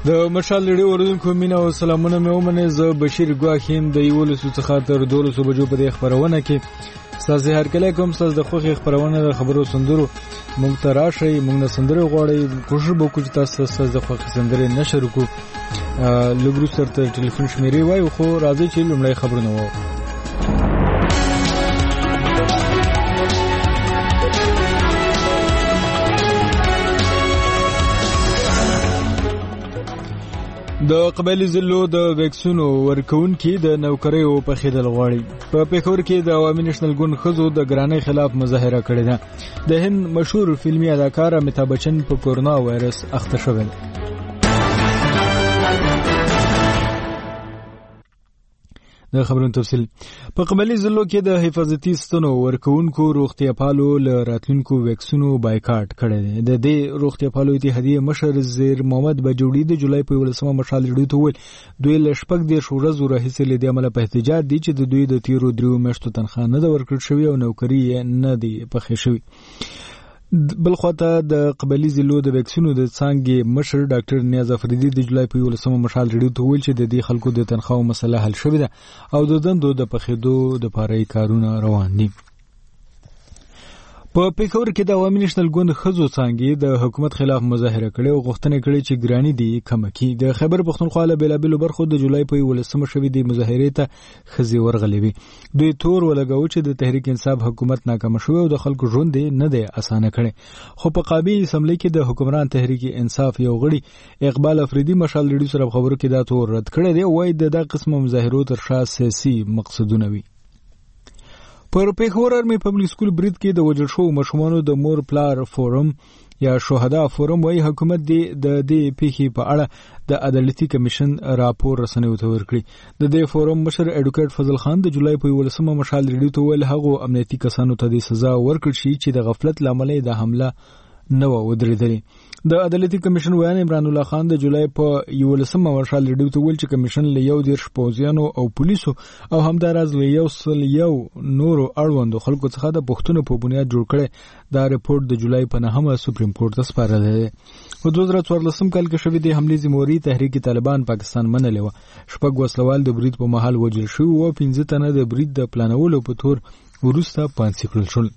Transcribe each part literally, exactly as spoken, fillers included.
د مشال لړۍ اوریدونکو مینه او سلامونه مې ومنئ. زه بشیر ګواخیم د یولسو څخه تر دولسو بجو په دې خپرونه کې ستاسو هرکله کوم ستاسو د خوښې خپرونه د خبرو سندرو مونږ ته راشئ، مونږ نه سندرې غواړئ، کوشش به وکړو چې تاسو ستاسو د خوښې سندرې نشر کړو. لږ وروسته ته ټلیفون شمیرې وایو، خو راځئ چې لومړی خبرونه واورو. د قبایلی ضلعو د ویکسینو ورکوونکي د نوکریو په خېدل غواړي. په پېښور کې د عوامي نېشنل ګوند ښځو د ګرانۍ خلاف مظاهره کړې ده. د هند مشهور فلمي اداکار امیتابھ بچن په کورونا وایرس اخته شوی دی. د خبرونو تفصیل. په قبایلی ضلعو کې د حفاظتي ستنو ورکوونکو روغتیاپالو له راتلونکو ویکسینو بایکاټ کړی دی. د دې روغتیاپالو اتحادیې مشر زیر محمد بجوړي د جولای په یولسمه مشال لړۍ ته وویل دوی له شپږ دېرش ورځو راهیسې له دې امله په احتجاج دي چې د دوی د تیرو دریو میاشتو تنخواه نه ده ورکړل شوې او نوکري یې نه دي پخې شوي. بلخواته د قبایلی ضلعو د ویکسینو د څانګې مشر ډاکټر نیاز افریدي د جولای په یولسمه مشال لړۍ ته وویل چې د دې خلکو د تنخواو مسله حل شوې ده او د دندو د پخېدو دپاره کارونه روان دي. په پېښور کې د عوامي نېشنل ګوند ښځو څانګې د حکومت خلاف مظاهره کړې او غوښتنه کړې چې ګراني دي کمه کړي. د خیبر پښتونخوا له بېلابېلو برخو د جولای په یولسمه شوې د مظاهرې ته ښځې ورغلې وې. دوی تور ولګاوه چې د تحریک انصاف حکومت ناکامه شوی او د خلکو ژوند یې نه دی اسانه کړی. خو په قابي اسمبلی کې د حکمران تحریک انصاف یو غړي اقبال افریدي مشال لړۍ سره خبرو کې دا تور رد کړی دی. وایي د دا قسمه مظاهرو تر شا سیاسي مقصدونه وي. پر پېښور آرمي پبلک سکول برید کې د وژل شوو ماشومانو د مور پلار فورم یا شهدا فورم وایي حکومت دې د دې پیښې په اړه د عدالتي کمیشن راپور رسنیو ته ورکړي. د دې فورم مشر اډوکیټ فضل خان د جولای په یولسمه مشال لړۍ ته ویل هغو امنیتي کسانو ته د سزا ورکړل شي چې د غفلت له امله د حمله نه و ودرېدلې. د عدالتي کمیشن ویان عمران الله خان د جولای په یولسمه مشال لړۍ ته ویل چې کمیشن له یو دېرش پوځیانو او پولیسو او همداراز له یو سل یو نورو اړوندو خلکو څخه د پوښتنو په بنیاد جوړ کړی. دا رپورټ د جولای په نهمه سپریم کورټ ته سپارل دی. په دوه زره څوارلسم کال کې شوې د حملې ذمہواري تحریک طالبان پاکستان منلې وه. شپږ وسلوال د برید په مهال وژل شوي وو او پنځه تنه د برید د پلانولو په تور وروسته پانسي کړل شول.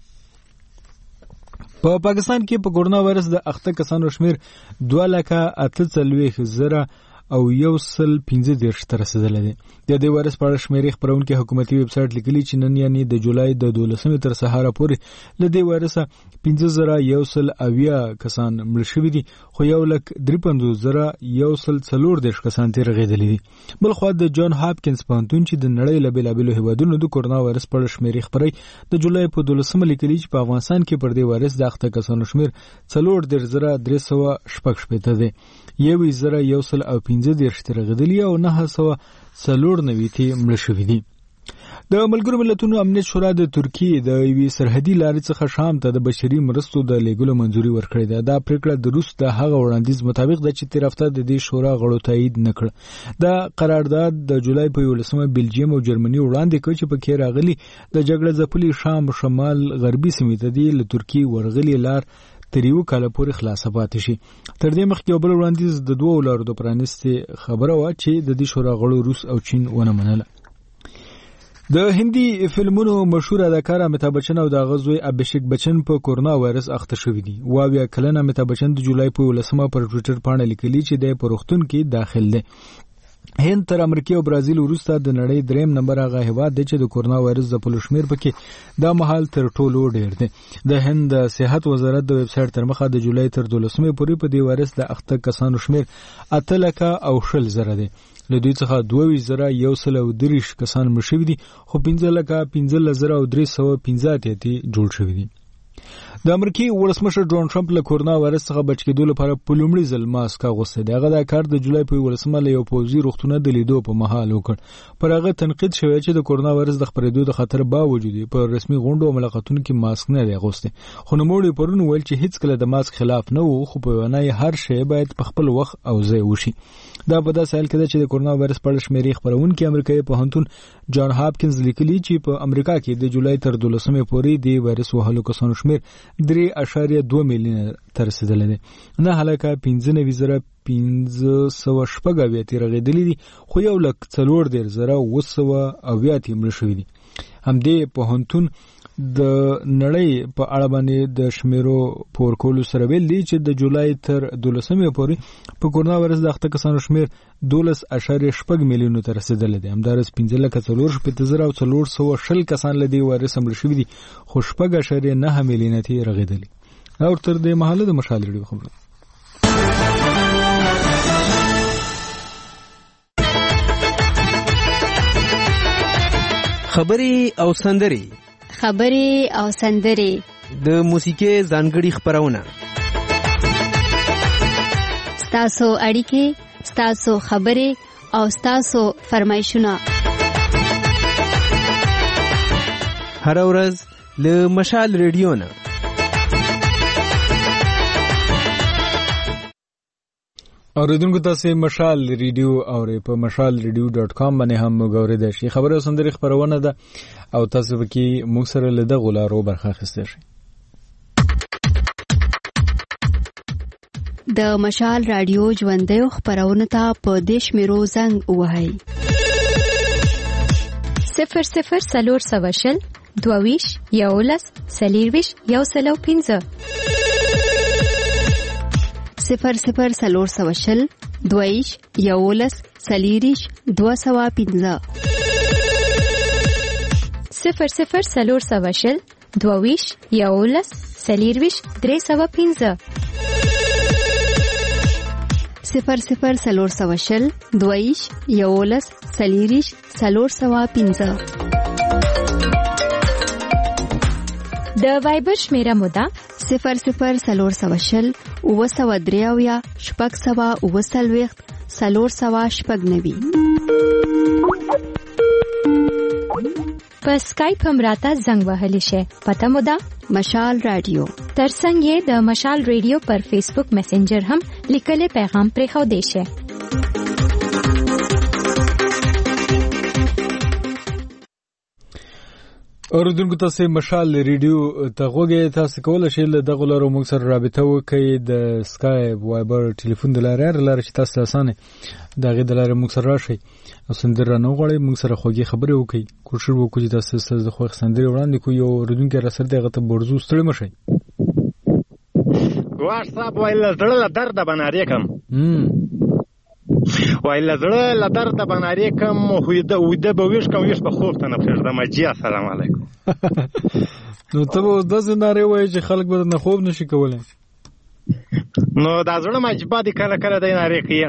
په پا پاکستان کې په کورونا وایرس د اخته کسانو شمیر دوه لکه اته څلوېښت زره او یو سل پنځه دېرش ته رسېدلی دی. د دې وایرس په اړه شمیرې خپرونکي حکومتي ویب سایټ لیکلي چې نن یعنې د جولای د دولسمې تر سهاره پورې له دې وایرسه پنځه زره یو سل اویا کسان مړه شوي دي، خو یو لک درې پنځوس زره یو سل څلور دېرش کسان ترې رغېدلي دي. بلخوا د جان هاپکینز پوهنتون چې د نړۍ له بېلابېلو هېوادونو د کورونا وایرس په اړه شمیرې خپروي د جولای په دولسمه لیکلي چې په افغانستان کې پر دې وایرس د اخته کسانو شمیر څلور دېرش زره درې سوه شپږ شپېته دی. یوویشت زره یو سل او پنځه دېرش ترې رغېدلي او نهه سوه څلور نوي ترې مړه شوي دي. د ملګرو ملتونو امنیت شورا د ترکیې د یوې سرحدي لارې څخه شام ته د بشري مرستو د لیږلو منظوري ورکړې ده. دا پریکړه د روس د هغه وړاندیز مطابق ده چې تېر هفته د دې شورا غړو تایید نه کړ. دا قرارداد د جولای په یولسمه بلجیم او جرمني وړاندې کړ چې پکې راغلي د جګړه ځپلي شام شمال غربي سیمې ته د له ترکیې ورغلي لار تر یو کال پورې خلاصه پاتې شي. تر دې مخکې یو بل وړاندیز د دوو لارو د پرانیستې خبره وه چې د دې شورا غړو روس او چین ونه منله. د هندي فلمونو مشهور اداکار امیتابھ بچن او د هغه زوی ابھیشیک بچن په کورونا وایرس اخته شوي دي. اوه اویا کلن امیتابھ بچن د جولای په یولسمه پر ټویټر پاڼه لیکلي چې دی په روغتون کې داخل دی. هند تر امریکا او برازیل وروسته د نړۍ دریم نمبر هغه هیواد دی چې د کورونا وایرس د پلو شمیر پکې دا مهال تر ټولو ډیر دی. د هند د صحت وزارت د ویب سایټ تر مخه د جولای تر دولسمې پورې په دې وایرس د اخته کسانو شمیر اته لکه او شل زره دی. له دوی څخه دوه ویشت زره یو سل او دېرش کسان مړه شوي دي، خو پنځه لکه پنځلس زره او درې سوه پنځه اتیا جوړ شوي دي. د امریکای ولسمشر ډونالډ ټرمپ له کورونا وایرس څخه بچ کېدو لپاره په لومړي ځل ماسک اغوستی دی. هغه دا کار د جولای په یولسمه له یو پوځي روغتونه د لیدو په مهال وکړ. پر هغه تنقید شوی چې د کورونا وایرس د خپرېدو د خطر باوجود په رسمي غونډو او ملاقاتونو کې ماسک نه دی اغوستی. خو نوموړي پرون ویل چې هیڅکله د ماسک خلاف نه وو، خو په وینا یې هر شی باید په خپل وخت او ځای وشي. دا په داسې حال کې ده چې د کورونا وایرس په اړه شمیرې خپرونکي امریکایي پوهنتون جان هاپکینز لیکلي چې په امریکا کې د جولای تر دولسمې پورې د وایرس وهلو کسانو شمیر درې اشاریه دوه میلیونه ته رسیدلی دی. نه هلکه پنځه نوي زره پنځه سوه شپږ اویا تې رغېدلي دي، خو یو لک څلور دېرش زره اوه سوه اویا تې مړه شوي دي. همدې پوهنتون د نړۍ په اړه باندې د شمیرو په ورکولو سره ویل دي چې د جولای تر دولسمې پورې په کورونا وایرس د اخته کسانو شمیر دولس اعشاریه شپږ میلیونو ته رسېدلی دی. همداراز پنځه لکه څلور شپېته زره او څلور سوه شل کسان له دې وایرس مړه شوي دي، خو شپږ اعشاریه نهه میلیونه تې رغېدلي. او تر دې مهاله د مشال ریډیو خبرونه. خبرې او سندرې خبرې او سندرې د موسیقۍ ځانګړي خبرونه، ستاسو اړیکې، ستاسو خبرې او ستاسو فرمایشونه هر ورځ له مشال ریډیو نه. اوریدونکو تاسو مشال ریډیو اورئ، په مشال ریډیو ډاټ کام باندې هم وګورئ شي. خبره او سندرې خبرونه ده او تاسو به کې موږ سره له دغه لارو برخه اخیستی شئ. د مشال رادیو ژوندیو خبرونه ته په دې شمیرو زنګ ووهئ: صفر صفر څلور سوه شل دوه ویشت یولس څلېرویشت یو سل او پنځه، صفر صفر څلور سوه شل دوه ویشت یولس څلېرویشت دوه سوه پنځه، صفر صفر څلور سوه شل دوه ویشت یولس څلېرویشت درې سوه پنځه، صفر صفر څلور سوه شل دوه ویشت یولس څلېرویشت څلور سوه پنځه. د وایبر شمیره موده صفر صفر څلور سوه شل اوه سوه درې اویا شپږ سوه اوه څلوېښت څلور سوه شپږ نوي. په سکایپ هم راته زنګ وهلی شئ. پته مو ده مشال رادیو. ترڅنګ یې د مشال ریډیو پر فیسبوک میسنجر هم لیکلی پیغام پرېښودی شئ. اوریدونکو تاسو مشال ریډیو ته غوږی، تاسو کولی شئ له دغه لارو موږ سره رابطه وکړئ د سکایپ، وایبر، ټلیفون د لارې، هر لارې چې تاسو اسانه د هغې د لارې موږ سره راشئ او سندرې رانه وغواړئ، موږ سره خوږې خبرې وکړئ. کوشش وکړو چې تاسو ستاسو د خوښې سندرې وړاندې کړو. یو اوریدونکی راسره دی، هغه ته برزو ستړي مه شئ. ګواښ صاحب وایي له زړه له درده به نارې کړم، وایي له زړه له درده به نارې کړم، ویده به ویښ کړم، ویښ به خوب ته نه پرېږدم. جي السلام علیکم. نو ته به اوس داسې نارې وایې چې خلک به نه خوب نشي کولی. نو دا زړه مجبه دي کله کله دی نارې کوي.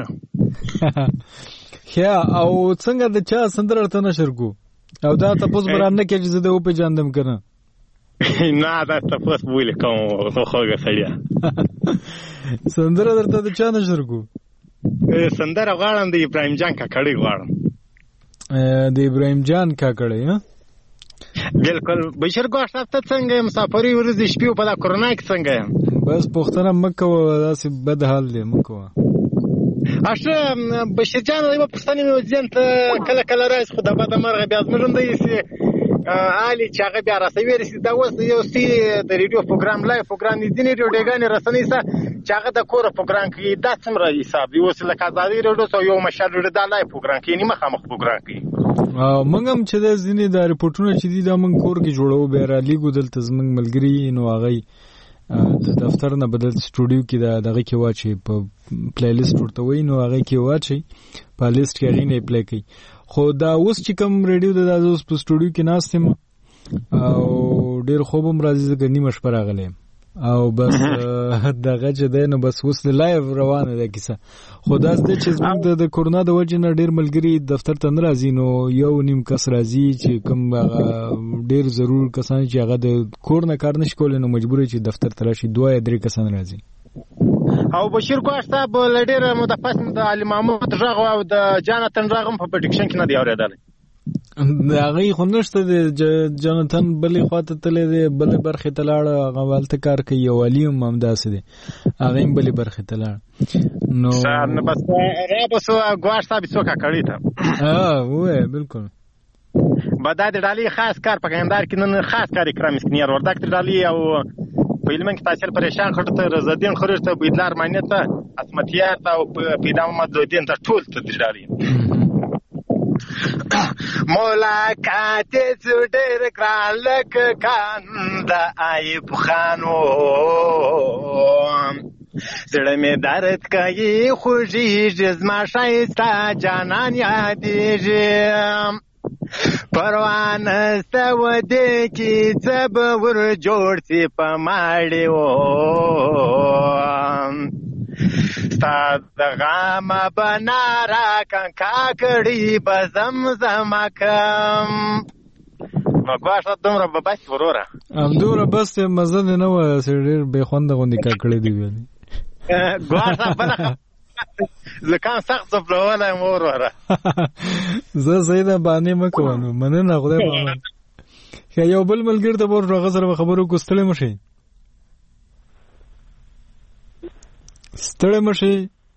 ښه، او څنګه د چا سندره ورته نشر کړو او دا تپوس به رانه کړې چې زه دې وپېژندم که نه؟ نه، دا تپوس به ولې کوم خوږه سړیه. سندره درته د چا نشر کړو؟ سندره غواړم د ابراهیم جان کاکړی غواړم. د ابراهیم جان کاکړی؟ ها بالکل. بشیر ګواښ صاحب ته څنګه یې؟ مسافرۍ ورځې شپې په دا کرونا کې څنګه یم؟ بس پوښتنه مه کوه، داسې بد حال دی مه کوه. اشه بشیر جان یوه پوښتنه مې ذهن ته کله کله راځي، خو د بده مرغه بیا زموږ هم داسې حالي چې هغه بیا رسوي رسي. دا اوس یو سی د ریډیو پروګرام لایف پروګرام دي، ځینې ریډیوګانې رسنۍ سه چې هغه د کوره پروګرام کوي. دا څومره حساب دی؟ اوس لکه ازادي ریډیو سو یو مشال ریډیو دا لایف پروګرام کوي، نه مخامخ پروګرام کوي. موږ هم چې د ځینې د ریپورټونه چې دي دا موږ کور کې جوړو، بیا رالیږو دلته زموږ ملګري، نو هغه د دفتر نه بدل سټوډیو کې د دغه کې واچي، په پلی لیست ورته وایي، نو هغه کې واچي، په لیست کې هغې نه اپلای کوي. خو دا اوس چې کوم ریډیو ده، دا اوس په سټوډیو کې ناست یم او ډېر خوب هم راځي، ځکه نیمه شپه راغلی یم او بس دغه چې دی نو بس اوس لایف روانه ده کیسه. خو داس دی چې زموږ د کورونا د وجې نه ډېر ملګري دفتر ته نه راځي، نو یو نیم کس راځي چې کوم هغه ډېر ضرور کسان چې هغه د کور نه کار نشي کولی، نو مجبور چې دفتر ته راشي. دوه یا درې کسان راځي. او بشیر ګواښ صاحب له ډېره موده پس د علي محمود غږ او د جانتن غږ هم په پرډکشن کې نه دی اورېدلی. د هغې خو نشته دی. جانتن بلې خواته تللی دی، بلې برخې ته لاړه، هغه هلته کار کوي. او علي هم همداسې دی، هغه هم بلې برخې ته لاړه. نو بس رابس ګواښ صاحب څوک کړی ته ووایه بالکل به دا د ډالۍ خاص کار په کندهار کې نن خاص کار اکرام اسکنیار وردګ د ډالۍ او په په علم کې تحصیل پریشان خړته رضادین خرجته بيدلار مانیته اسمتیار تا پیدا محمد زودین ته ټول تدریداري ملاقات ډېر ګران لک کان د ایوب خانو زړه مې درد کوي خوږیږي زما ښایسته جانان یادېږي پروا نسته ودې کې څه به ور جوړ سي په ماړې و ستا د غامه به ناره کنکا کړي به زمزمه کم نو ګواښه دومره به بس وروره همدومره بس مزه دې نه وه ډېر بې خونده غوندې ککړې دي ویلې ګواښه بله زکام سخت ځپلولی م وروره زه صحیح ده بانې مه کوه نو مننه خدای به ښه یو بل ملګري ته به ورشو هغه سره به خبرو وکړو ستړی مه شئ ستړی مه شئ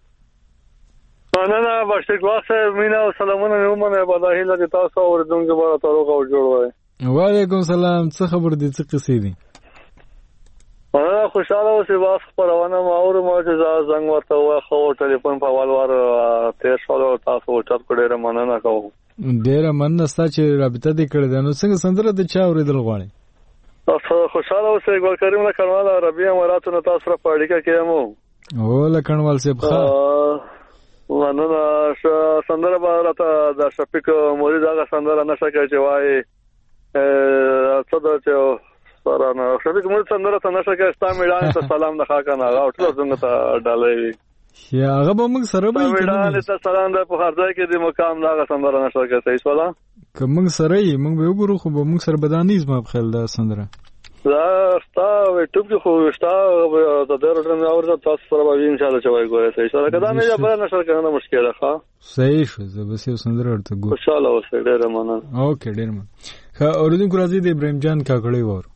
مننه بشرګواه صاحب مینه او سلامونه مې ومنئ به دا هیله د تاسو اورېدونکو به راته روغ او جوړ وایي وعلیکم سلام څه خبر دي څه قصې دي مننه خوشحاله اوسئ باز خپرونه مو اورم چې زه زنګ ورته ووهه او ټلیفون په اول وار تېر شولو تاسو اوچت کړو ډېره مننه کوم ډېره مننه ستا چې رابطه دې کړې ده نو څنګه سندره د چا اورېدل غواړې تاسو خوشحاله اوسئ ګل کریم لکڼوال عربي اماراتو نه تاسو سره په اړیکه کې یم او لکڼوال صاحب ښه مننه سندره به راته د شفیق مولید هغه سندره نشه کوي چې وایي څه ده چې سرانه شفیق مولید سندره ته نشه کوي ستا میډانې ته سلام د خاکه نه هغه او ټوله زموږ ته ډالۍ وي یا هغه به موږ سره به یې میډانې ته سلام دی په هر ځای کې د مقام د هغه سندره نشه کوي صحیح شوله که موږ سره یې موږ به وګورو خو به موږ سره به دا نه زما په خیال دا سندره دا ستا یوټیوب کې خو ستا د دې روټن اورځه تاسو سره به ان شاء الله چې وایي ګورئ صحیح شوله که دا مې بله نشر کنه مشکل ده ښه صحیح شو زه بس یو سندره ورته ګورم خوشحاله اوسئ ډېره مننه اوکې ډېر مننه ښه اورېدونکو راځئ د ابراهیم جان کاکړی واورو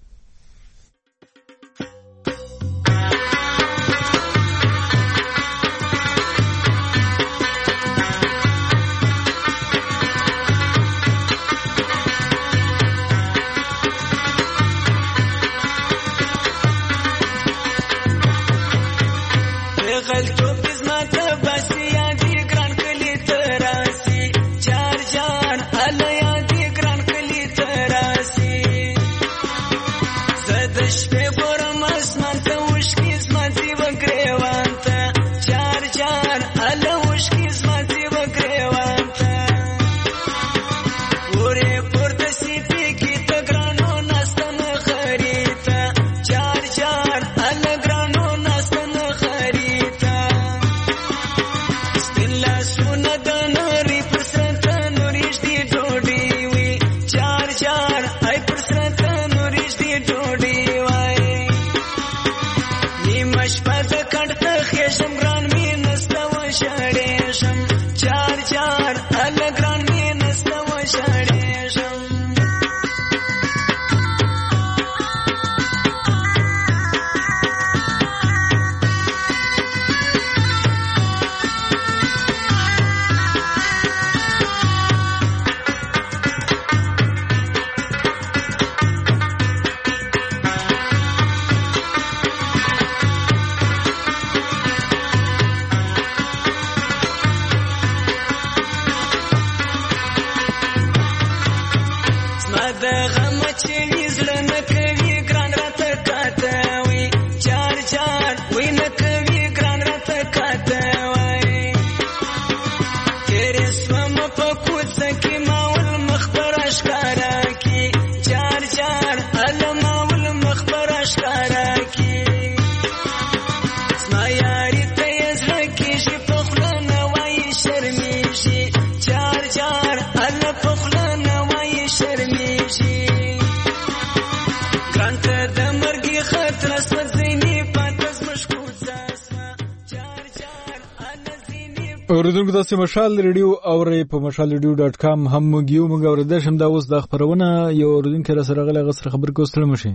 اوریدونکو تاسو مشال ریډیو اورئ په مشال ریډیو ډاټ کام هم موږ یو موږ اوریدل شم دا اوس د خبرونه یو اوریدونکو را سره غل غسر خبر کوستل مشي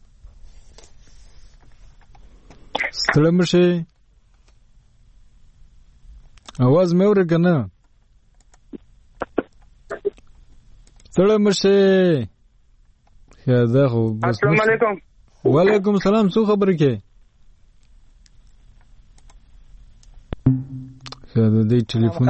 ستړی مشي اواز مې اورګنه ستړی مشي یا دا خو السلام علیکم وعلیکم السلام. څو خبرې کې دا د ټلیفون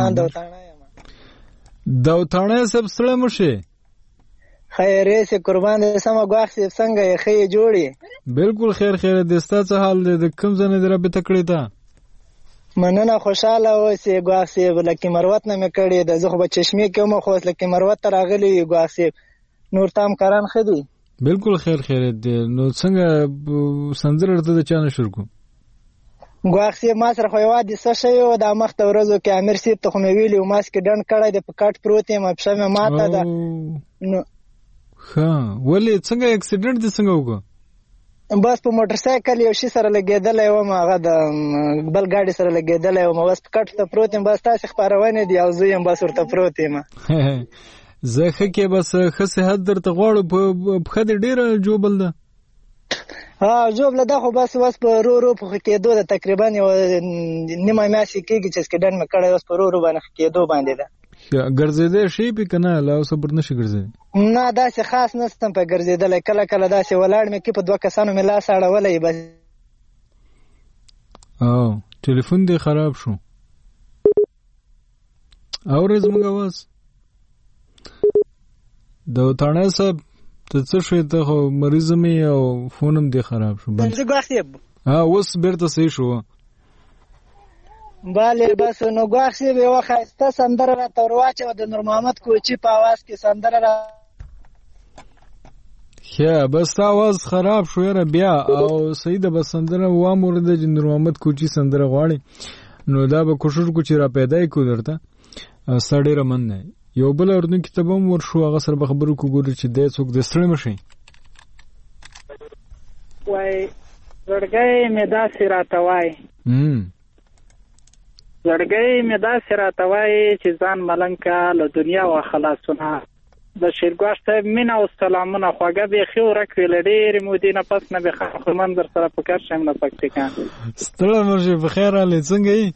دا وتاڼه سب سره مشه خیرې سه قربان دې سم غواخ سه څنګه یې خې جوړي. بالکل خیر خیر دې ستاسو حال دې کوم ځنه دې رابطه کړی تا مننه خوشاله اوسې غواخ سه لکه مروت نه مې کړی د زخه په چشمه کې مو خو لکه مروت تر اغلی غواخ سه نور تام کران خدي. بالکل خیر خیر دې نو څنګه سندر ورته د چانه شروع کو غواخ سه ما سره خو یوادي څه شی او د مخ ته ورځو کې امیر سیب ته خو مې ویلی او ماسک ډن کړی د پکټ پروت یم په شمه ماته ده. نو ها ولې څنګه اکسیډنټ دې څنګه وکړ؟ بس په موټر سایکل یو شي سره لګیدلې و ما هغه د بل ګاډي سره لګیدلې و ما بس پکټ ته پروت یم بس تاسو خبرونه دی او زه یم بس ورته پروت یم. زه خکه بس خصه حد درته غواړم په خدي ډیره جوبل ده. ها جوبل ده خو بس بس په رو رو په کېدو ده تقریبا یو نیمه میاشت کېږي چې سکډن مې کړی اوس په رو رو باندې کېدو باندې ده. ګرځېدې شي په کنه لا صبر نشي ګرځېدې؟ نه داسې خاص نستم په ګرځېدل کله کله داسې ولاړ مې کې په دوه کسانو مې لاس اړولې بس. او ټلیفون دې خراب شو اورز موږ واس د وتاڼه صاحب ته څه شوی ته خو مریض مې او فونم دې خراب شو بس ها اوس بیرته صحیح شو. باله بس نو غواخي به وخاسته سندره را تورواچو د نور محمد کوچی په आवाज کې سندره را ښه بس आवाज خراب شو یاره بیا او سید بس سندره و امر د نور محمد کوچی سندره غواړي نو دا به کوشش کو چې را پیدا کو درته سړی رمن نه یو بل اردن کتابم ورشو هغه سره به خبرو کو ګوري چې د څوک د ستړي مشي وای ورګي مې دا سراته وای هم لړګي مې دا سراته وای چې ځان ملنګه له دنیا و خلاصونه د شیرګوش ته مینا او سلامونه خوګه به خو رکوي لډېر مودینه پس نه به خرمن در سره پکړ شم نه پکې کان ستړي مرشي په خیر علي څنګه یې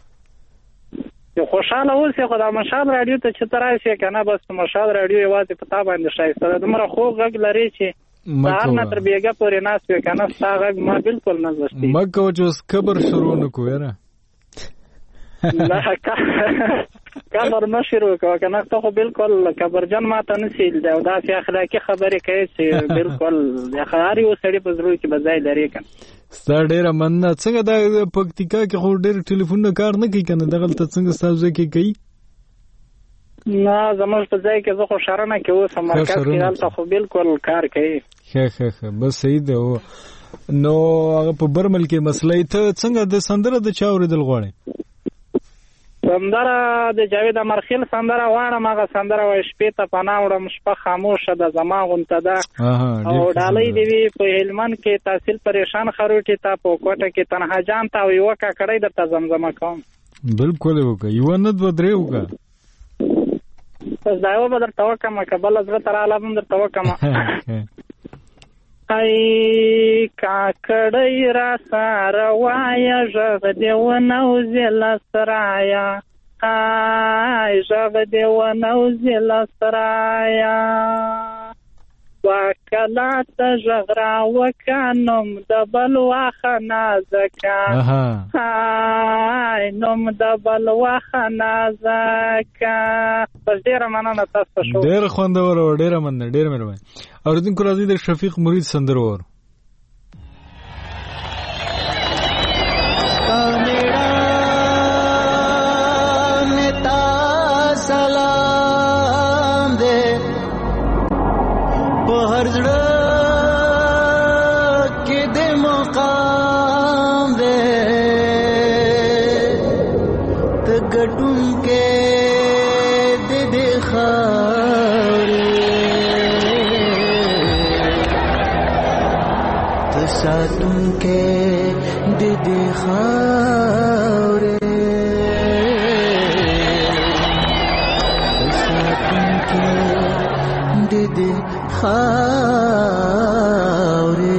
خوشاله اوسې خو د مشال رادیو ته چې ترایسي کنه بس مشال رادیو یوازې په تا باندې شایسته ده دمره خو غږ لري چې هر نه تر بیګه پورې ناس وي کنه ستا غږ ما بالکل نه زشتي مکه چې اوس کبر شروع نکو یاره نه کبر نه شروع کو کنه ته خو بالکل کبرجن ما ته نسیل دا او داسې اخلاقی خبرې کوي چې بالکل د خاري او سړي په ضرورت کې بځای لري کنه ستا ډیره مننه. څنګه دا پکتیکا کې خو ډیر ټلیفون کار نه کوي کنه دغه ته څنګه تاسو کې کوي؟ نه زموږ په ځای کې زه خو شرنه کې اوسم مرکز کې دلته خو بالکل کار کوي. ښه ښه ښه بس صحیح ده. نو هغه په برمل کې مسلې ته څنګه د سندره د چا اوریدل غواړي؟ سندره د جاوید امرخیل سندره واړم هغه سندره وای شپې ته پناه وړم شپه خاموشه د زما غونته ده او ډالۍ دی وی په هلمند کې تحصیل پریشان خروټی ته په کوټه کې تنها جان ته یو کا کړی د زمزمه کوم بالکل وکي یو نه د درې وکا پس دا یو بدر توکم کبل حضرت تعالی هم در توکم ای کاکړی را سره وایا ژغ دی ونو زل سرایا ای ژغ دی ونو زل سرایا وکلا ته ژغ را وکنم د بلوا خنازکا ای نوم د بلوا خنازکا پس ډیر مننه تاسو شو ډیر خوندور او ډیر مننه ډیر مهرباني. اوریدونکو راځي د شفیق مرید سندره ور سلام دے په هر ځړه کې د مقام دے ته ګټون کې د دې خاورې ته ساتون کې د دې خاورې دې خاورې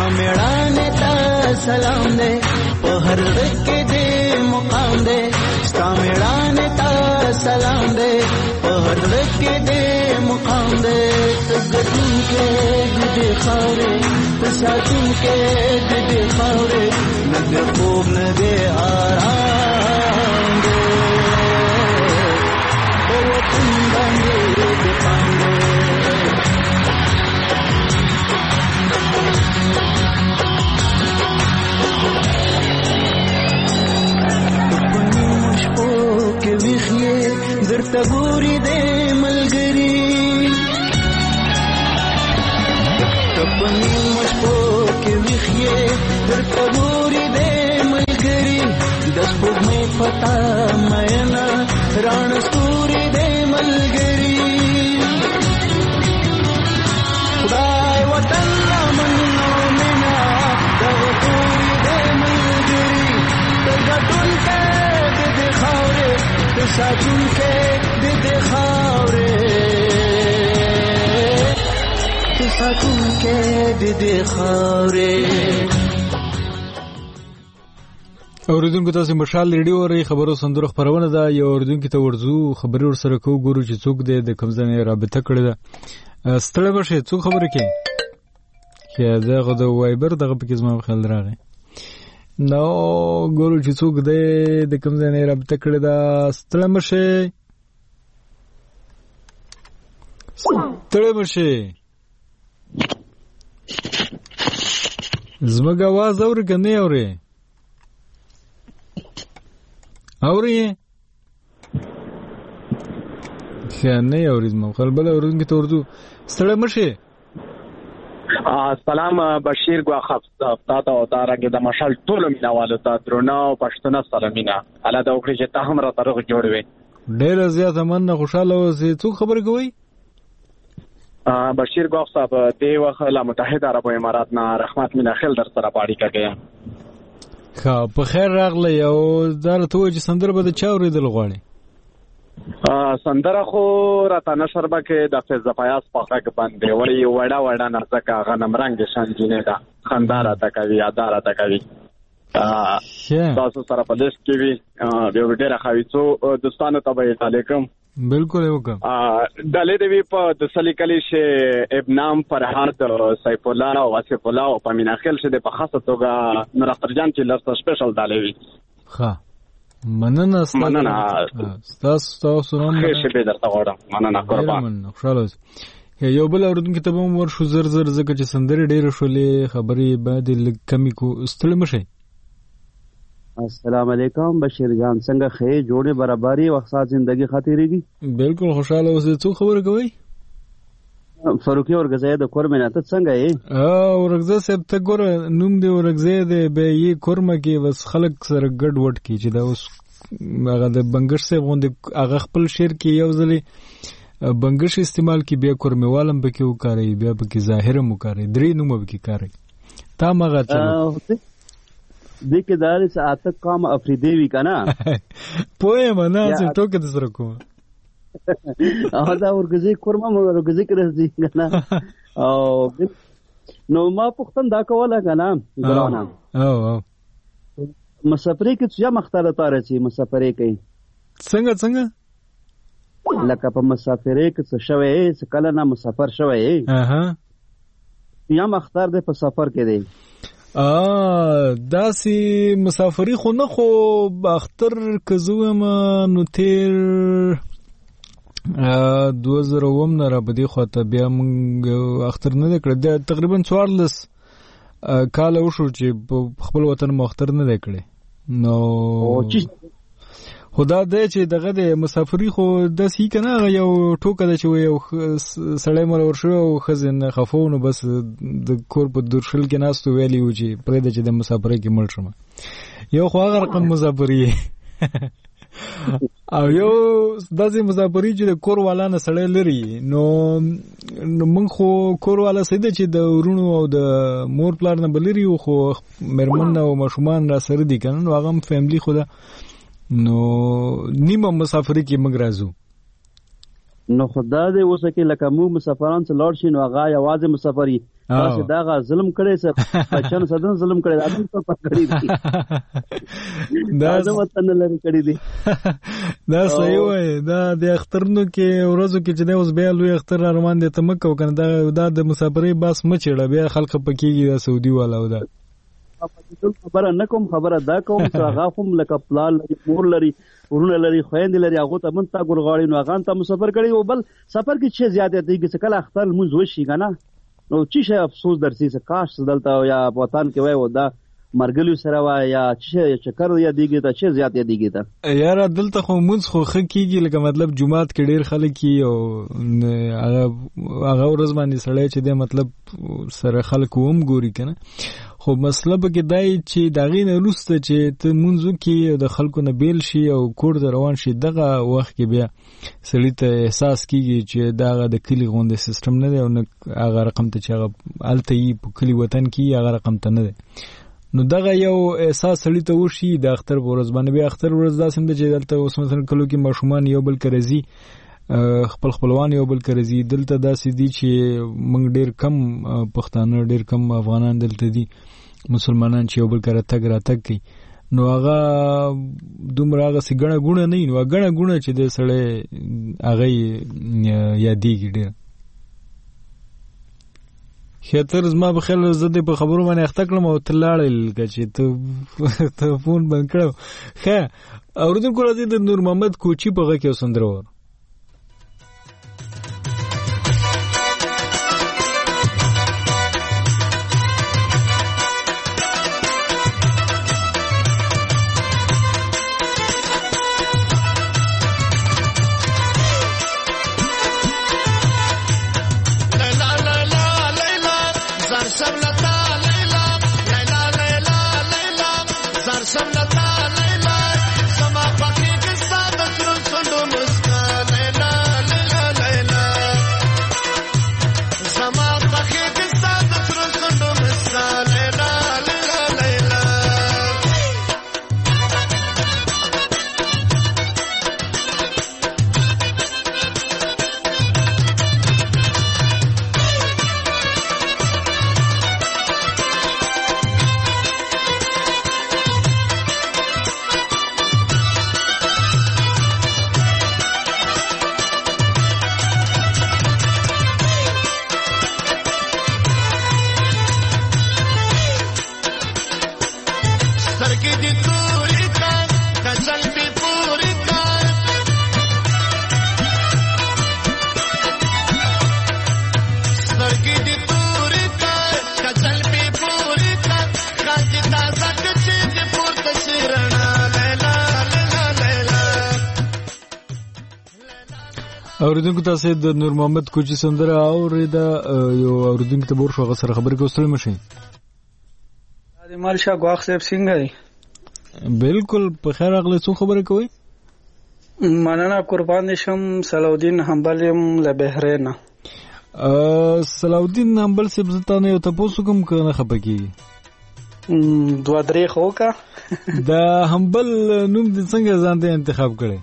मेड़ाने ता सलाम दे ओ हर के दे मुकाम दे स्ता मेड़ाने ता सलाम दे ओ हर के दे मुकाम दे तगतुन के गुदे खारे तसातुन के गुदे खारे नद खूब न दे आराम दे ओ तुम बंदे दे पांदे के विखिए दरतगोरी दे मलगरी तपनी मुझको के विखिए दरतगोरी दे मलगरी दस्तुर में फता मैना राण सूरी दे मलगरी खुदाए वतन मन्नो मिना दवतूरी दे मलगरी तगतुन के दे खावरे तसातुन के दे खावरे तसातुन के दे खावरे اوریدونکو تاسو مشال ریډیو اوري خبرو صندوق خبرونه ده یو اوریدونکو ته ورزو خبري ور سره کو ګورو چې څوک دی د کمزنه رابطه کړی ده ستړی بشه څوک خبره کوي چې دغه د وایبر دغه په کې زما خیال راغی نو ګورو چې څوک دی د کمزنه رابطه کړی ده ستړی بشه ستړی بشه زموږ आवाज اوري کنه اوري اوري څنګه اوري زمو خپل اورونکو ته ورته ستړی مشه سلام بشیر ګوا خفتا تا او تارګه د مشال ټول مینوالو ته درنه او پښتنه سلامینه الله دا وکړي چې ته هم را طرف جوړوي ډېر زیات مننه خوشاله اوسې څو خبر کوي بشیر ګوا صاحب دی وخت لا متحده عرب امارات نه رحمت مینا خل در سره پاړی کړم خا په خیر راغلی او درته وځي سندره به د چا اوریدل غواړي سندره خو راته نشربه کې د فیض پیاس په خاک باندې وړي وړا وړا نازکه غنم رنگ شانجینه ده خنداره تکوي اداره تکوي تاسو سره په دې کې وی یو ډیره خويڅو دوستانو ته به علیکم بالکل وکم دلې دی په د سلیکلی شه ابنام فرحات سیف الله او واسف الله او پمینا خل شه د په خاصه توګه نور اخترجان چې لاسته سپیشل دالې وی ها مننه مننه تاسو تاسو نن ښه به درته غواړم مننه قربان خوشاله یو بل اوردونکو ته به ور شو زر زر زکه چې سندري ډېر شولې خبرې بعد کمی کو استل مشه السلام علیکم بشیر جان څنګه خې جوړه برابرۍ وخت زندگی خاطرېږي بالکل خوشاله اوسې څو خبر کوي فاروقي ورغزه د کورمنه ته څنګه یې اه ورغزه سب ته ګور نوم دی ورغزه دی به یې کورمه کې بس خلک سره ګډ وډ کی چې دا اوس هغه د بنگش سه غوند هغه خپل شعر کې یو ځلې بنگش استعمال کی بیا کورمه والم به کې وکړي بیا به کې ظاهر مو کوي درې نوم به کې کوي تا مغه چلو دیکھے دار سے آتک کام افریدی وی کنا پوهه منا چې ټوکې د سره کوم اه دا ورګزي کورما ورګزي کړی کنا او نو ما پختن دا کوله کنا ګرانه او او مسافرې کې چې مختاره تاره چې مسافرې کوي څنګه څنګه لکه په مسافرې کې څه شوی څه کله نه مسافر شوی اها یا مختار ده په سفر کې دی ا داسي مسافری خو نه خو اختر کزوم نو تیر دو زره وم نه را بدی خو ته بیا مونږ اختر نه کړ د تقریبا څوارلس کال وشو چې خپل وطن مو اختر نه کړی نو خدا دې چې دغه د مسافری خو د سی کنه یو ټوکه د چې یو سړی مر ورشو او خزن خفونو بس د کور په درشل کې ناستو ویلی و چې پرې د چې د مسافری کې مړ شم یو خو هغه رقم مسافری او یو داسې مسافری چې د کور والا نه سړی لري نو موږ خو کور والا سیده چې د ورونو او د مور پلار نه بلري خو مرمن او مشومان را سره دي کنه نو هغه فیملی خو ده نو نیمه مسافری کې موږ راځو نو خدای دې وسه کې لکه مو مسافران څخه لاړ شي نو هغه یوازې مسافری تاسو دا غا ظلم کړی څه بچن سدن ظلم کړی دا ادم په کړی دي دا د وطن لري کړی دي دا صحیح وای دا د اخترونو کې ورځو کې چې دا اوس بیا لوی اختر ارمان دي ته مکو کنه دا دا د مسافرۍ باس مچړه بیا خلک پکېږي دا سعودي والا و دا خبره نه کوم خبره دا کوم چې هغه هم لکه پلان لري مور لري ورونه لري خويند لري هغه ته من تا ګورغاړي نو هغه ته مسافر کړي او بل سفر کې څه زیاتې دي چې کله اختر مونږ وشي کنه نو چې شي افسوس درسي چې کاش دلته یا وطن کې وای و دا مرګلو سره وای یا چې چکر یا دیږي ته چې زیاتې دیږي ته یار دلته خو مونږ خو خ کېږي لکه مطلب جمعات کې ډیر خلک کی او هغه هغه ورځ باندې سړی چې د مطلب سره خلک ووم ګوري کنه خو مسله به کې دای چې داغې نه وروسته چې ته مونږ کې د خلکو نه بیل شي او کور ته روان شي دغه وخت کې بیا سړی ته احساس کیږي چې دغه د کلی غونډه سیستم نه دی او هغه رقم ته چې هغه الته یې په کلی وطن کې هغه رقم ته نه دی نو دغه یو احساس سړی ته وشي د اختر ورځ باندې بیا اختر ورځ داسې ده چې دلته اوس مثلا کلو کې ماشومان یو بل کرزي خپل خپلوان یو بل کرزي دلته داسې دي چې موږ ډیر کم پښتانه ډیر کم افغانان دلته دي مسلمانان چې یو بل کړه تګ را تګ کوي نو هغه دومره هغه سي ګڼه ګونه نه نو ګڼه ګونه چې د سړی هغه یادېږي ډیر خاطر زما په خیال زده په خبرو باندې اخته کړم او تلاړل چې ته ته فون بند کړو ښه اوریدونکو راځي د نور محمد کوچی په غږ کې وسندرو اوریدونکو تاسو د نور محمد کوچی سندره اوریدا یو اوریدونکو ته ورشو غسر خبرې کوستل مشي د مالشا غواخ صاحب څنګه دی بالکل په خیر اغله څو خبرې کوي مننه قربان شم صلاح حنبل له بحرین ا صلاح الدین حنبل صاحب زتانه یو تاسو کوم کنه خپکی دوه درې خو کا د حنبل نوم د څنګه ځان ته انتخاب کړي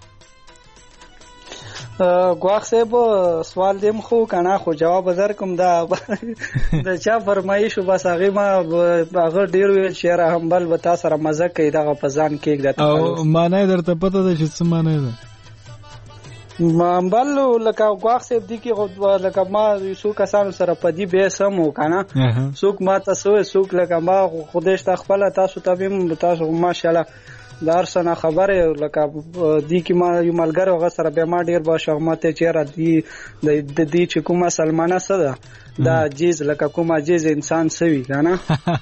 غواخ صاحب سوال دیم خو کنه خو جواب زر کوم دا د چا فرمایش بس هغه ما هغه ډیر وی شعر حنبل وتا سره مزه کوي دا په ځان کې د او معنی درته پته ده چې څه معنی ده حنبل لکه غواخ صاحب دی کې لکه ما یو کسانو سره پدی به سم وکنه څوک ما تاسو څوک لکه ما خودش تخپل تاسو ته تاسو ماشاءالله دارسنه خبره لکه دی کی ما یو ملګری هغه سره به ما ډیر با شغمته چیرې دی د دې چې کومه سلمانه سره دا جیز لکه کومه جیز انسان سوي کنه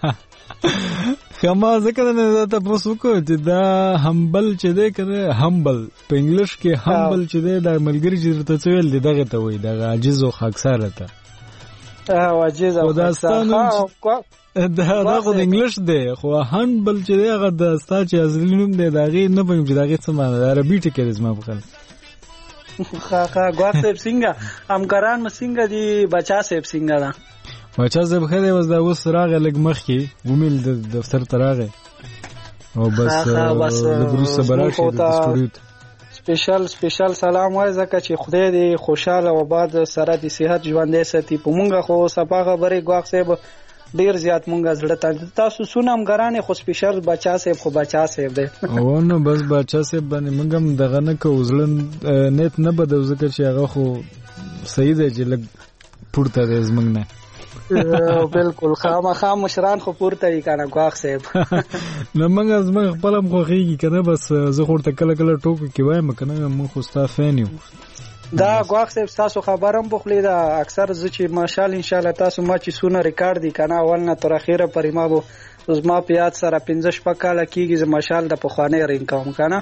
کما ذکر نه ته پوسو کو چې دا حنبل چې دی کنه حنبل په انګلیش کې حنبل چې دی د ملګری چې ته ویل دی دغه ته وای دغه عاجز او خاکسار ته اه عاجز او خاکسار دا دا خو د انګلیش دی خو حنبل چې دی هغه د ستا چې اصلي نوم دی دا غي نه پوهیم چې دا غي څه معنی ده عربي ټکی دی زما په خیال خا خا غواړم څنګه همکاران مسنګ دي بچا صاحب څنګه دا بچا صاحب خره وز دا اوس راغه لګ مخ کې ومیل د دفتر تراغه او بس د بروس براشي د سټوډیو سپیشل سپیشل سلام وای زکه چې خدای دې خوشاله او آباد سره د صحت ژوندې ساتي. په مونږه خو سپا خبرې ګواښ صاحب ډیر زیات مونږه زړه ته تاسو سونم ګرانه خو سپیشل بچا صاحب خو بچا صاحب دی او نو بس بچا صاحب باندې مونږ هم دغه نه کو زړه نیت نه بدو ځکه چې هغه خو صحیح دی چې لګ پورته دی زمنګ نه بالکل خامخا مشران خو پورته وی کنه ګواښ صاحب نو موږ زما خپل هم خوږی کنه بس زه خو ته کله کله ټوک کی وایم کنه موږ خو ستا فین یو دا ګواښ صاحب تاسو خبرم بخلی دا اکثر ز چې ماشال ان شاء الله تاسو ما چې سونه ریکارډ دی کنه اول نه تر اخیره پرې ما بو زما په یاد سره پنځه شپږ کاله کېږي چې ماشال د پخوانۍ رینګ کوم کنه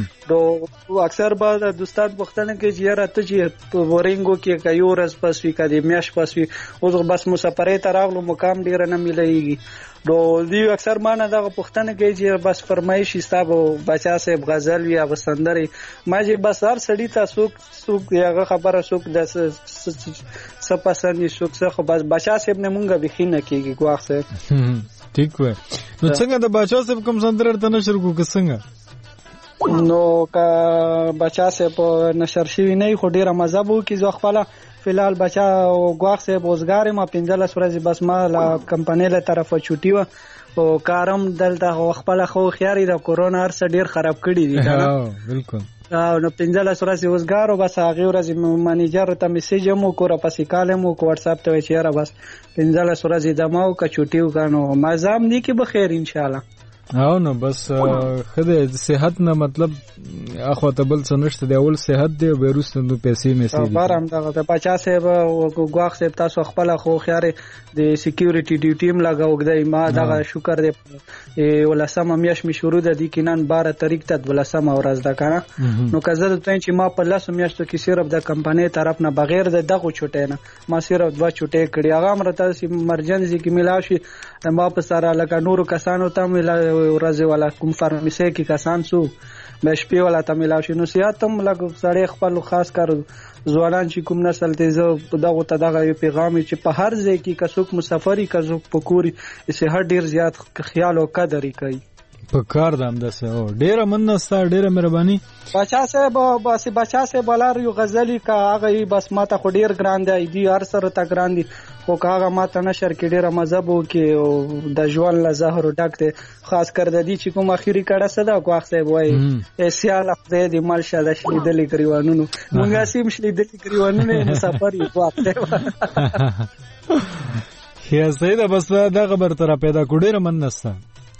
نو اکثر به د دوستان پوښتنه کوي چې یاره ته چې په ورینګو کې که یو ورځ پس وي که د میاشت پس وي اوس بس مسافرۍ ته راغلو مقام ډېره نه میلهیږي نو دوی اکثر ما نه دغه پوښتنه کوي چې بس فرمایش یې ستا به بچا صاحب غزل وي یا به سندرې ما چې بس هر سړي ته څوک څوک هغه خبره څوک د څه پسند وي څوک څه خو بس بچا صاحب نه مونږ بیخي نه کېږي ګواښ صاحب ٹھیک وای نو څنګه د بچا صاحب کوم سندره ته نشر کو که څنګه نو که بچا صاحب نشر شوی نه خو ډیره مزه بو کی زو خپل فلال بچا او ګواښ صاحب اوسګار ما پنځله ورځې بس ما لا کمپنی له طرفه چوټي و او کارم دلته خپل خو خیاري د کورونا هر څه ډیر خراب کړی دي ها بالکل نو پنځله ورځې اوسګار او بس هغه ورځې منیجر ته میسج مو کو را پسې کالم کو واتس اپ ته چیرې بس پنځله ورځې دماو کا چوټیو کانو مزام دي کې بخیر ان شاء الله او نو بس خدای صحت نه مطلب اخو ته بل څه نشته دی اول صحت دی بیروست نو پیسې میسي دي بارم دغه بچا صاحب او ګواښ صاحب تاسو خپل خو خیاره د سکیورټي ډیوټي م لګاو غدای ما دغه شکر دی ولسمه میاش می شروع د دې کینان بارہ تاریخ ته ولسمه ورځ ده کنه نو کزه د تین چې ما په لاس میاشتو کې صرف د کمپنی طرف نه بغیر د دغه چټه نه ما صرف دوا چټه کړی هغه مرته سي مرجنسي کې ملاشي ما په سره لکه نورو کسانو ته ملا ورځ والا کوم فارمیسي کې کسان سو مې شپې والا ته ملاشي نو سیاتم لکه سړی خپل خاص کار ځوانان چې کوم نسل ته زه دغه ته دغه پیغام چې په هر ځای کې کڅوک مسافری کڅوک پکوري اسه هر ډیر زیات خیال او قدر کوي په کار دام دسه او ډیره مننستا ډیره مهرباني بچا صاحب بس بچا صاحب بلار یو غزلی کا هغه بس ماته خو ډیر ګران دی دی هر سره تا ګران دی خو هغه ماته نشر کې ډیره مذهب او کې د ژوند له زهر ډک دی خاص کر د دې چې کوم اخیری کړه صدا ګواښ صاحب وای سیال خدای دې مال شاده شې دلې کریوانونو مونږه سیم شې دلې کریوانونو مسافر یو ګواښ هي زیاده بس دا خبر تر پیدا کډیر مننستا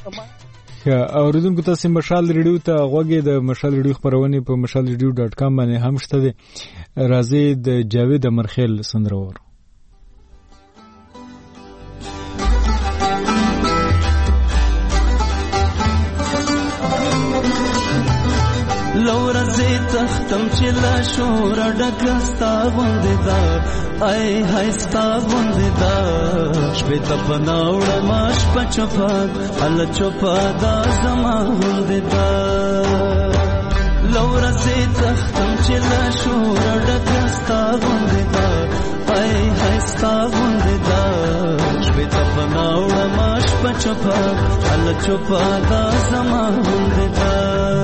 اوریدونکو تاسو مشال ریډیو ته غوږی د مشال ریډیو خبرونه په مشال ریډیو ډاټ کام باندې هم شته دي راځي د جاوید امرخیل سندرور لورځي تختم چې لا شور ډکستا غوندې دا آی هاي ستا غوندې دا شپې ته بناوړه ماش په چوپاد ال چوپاد زما غوندې دا لورځي تختم چې لا شور ډکستا غوندې دا آی هاي ستا غوندې دا شپې ته بناوړه ماش په چوپاد ال چوپاد زما غوندې دا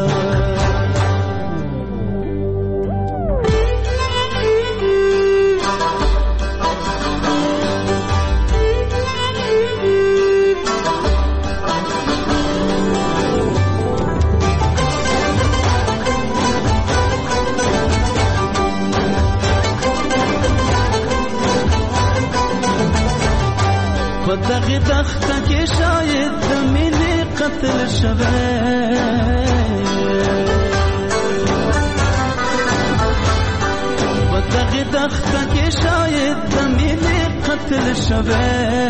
دغه دخته کې شاید د مینې قتل شوه په دغه دخته کې شاید د مینې قتل شوه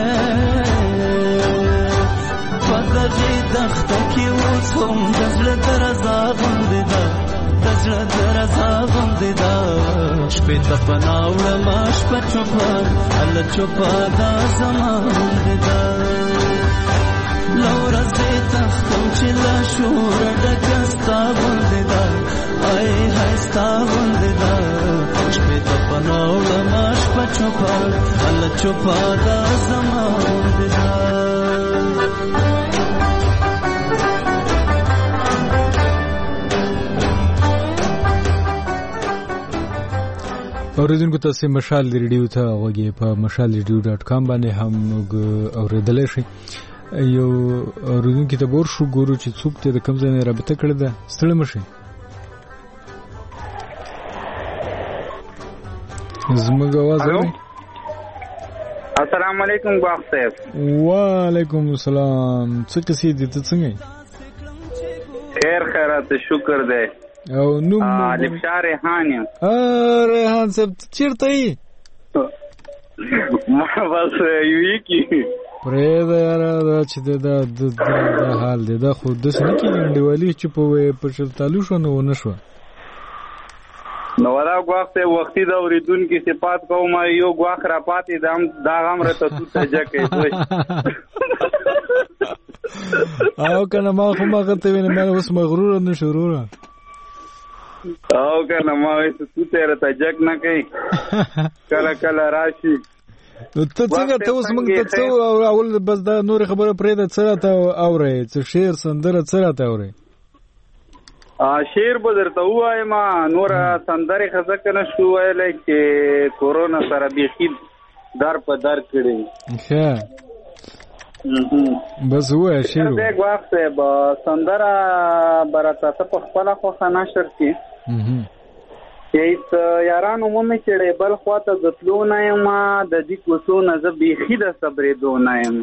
په دغه دخته کې اوس هم د زړه درزا غوندې ده د زړه درزا غوندې ده شپې ته پناوړه ماش په چوپان ال چوپاد زما غوندې ده لورځي تختم چې لا شور ډکه ستا غوندې ده آی هاي ستا غوندې ده شپې ته پناوړه ماش په چوپان ال چوپاد زما غوندې ده اوریدونکو تاسو مشال ریډیو ته وګورئ په مشال ریډیو ډاټ کام باندې هم اوریدلای شئ. یو اوریدونکو ته ګور شو ګورو چې څوک ته د کوم ځای نه رابطه کړې ده. ستړي مشئ. زموږ आवाज اورئ؟ السلام علیکم ګواخ صاحب. وعلیکم السلام. څه کیسې دي ته څنګه یې؟ خیر خیرات شکر دی. او نو الف شاه ریحان یم. ا ریحان صاحب چیرته یې؟ ما بس یوې کې پرې دا دا چې دا د حال دی دا خو د سنې کې انډیوالي چې په په چلتالو شو نو نشو. نو ولا ګواخ ته وختي دا اوریدونکو صفات کوم یو ګواخ را پاتې دام دا غم رته تو ته جکه دوی او کنه ما خو ما غته وینم ما اوس مغرور نه شروع او کنه ما وایي تو ته رته جک نه کوي کله کله راشي. نو ته څنګه ته اوس موږ ته څو اول بس دا نور خبره پرې ده څه راته اورې څه شعر سندره څه راته اورې؟ شعر به درته ووایم نور سندرې ښه ځکه نه شو ویلی چې کورونا سره بیخي در په در کړی. ښه بس ووایه شعر دی ګواښ صاحب سندره به راته ته په خپله خوښه نشر کړي چې هېڅ یارانو ومې چړې بل خوا ته د تلو نه یم د دې کوڅو نه زه بیخي د صبرېدو نه یم.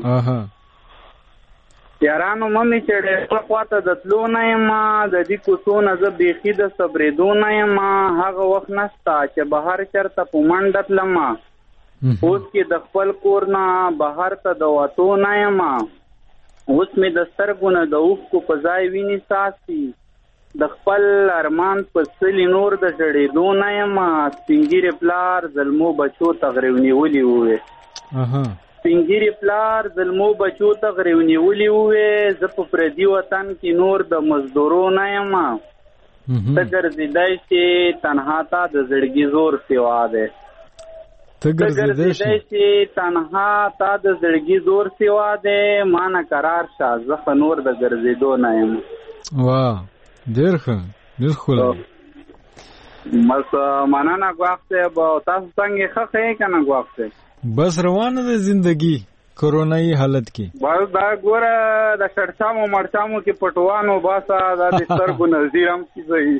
یارانو ممې چړې بل خوا ته د تلو نه یم د دې کوڅو نه زه بیخي د صبرېدو نه یم. هغه وخت نشته چې بهر چېرته په منډه تلم اوس کې د خپل کور نه بهر ته د وتو نه یم. اوس مې د سترګو نه د اوښکو په ځای وینې څاڅي د خپل ارمان په څلي نور د ژړېدو نه یم. سپین ږیرې پلار زلمو بچو ته غرېو نیولي ووې سپین ږیرې پلار زلمو بچو ته غرېو نیولي ووې زه په پردي وطن کې نور د مزدورو نه یم. ته ګرځېدی چې تنها تا د زړګي زور سوا دی ته ګرځېدی چې تنها تا د زړګي زور سوا دی ما نه قرار شه زه ښه نور د ګرځېدو نه یم. واه ډېر ښه ډېر ښکلی. بس مننه ګواښ صاحب. تاسو څنګه ښه ښه یې که نه ګواښ صاحب؟ بس روانه ده زندگی کرونایي حالت کې. بس دا ګوره د شړچامو مرچامو کې پټوانو باسه دا د سترګو نظیر هم کیږي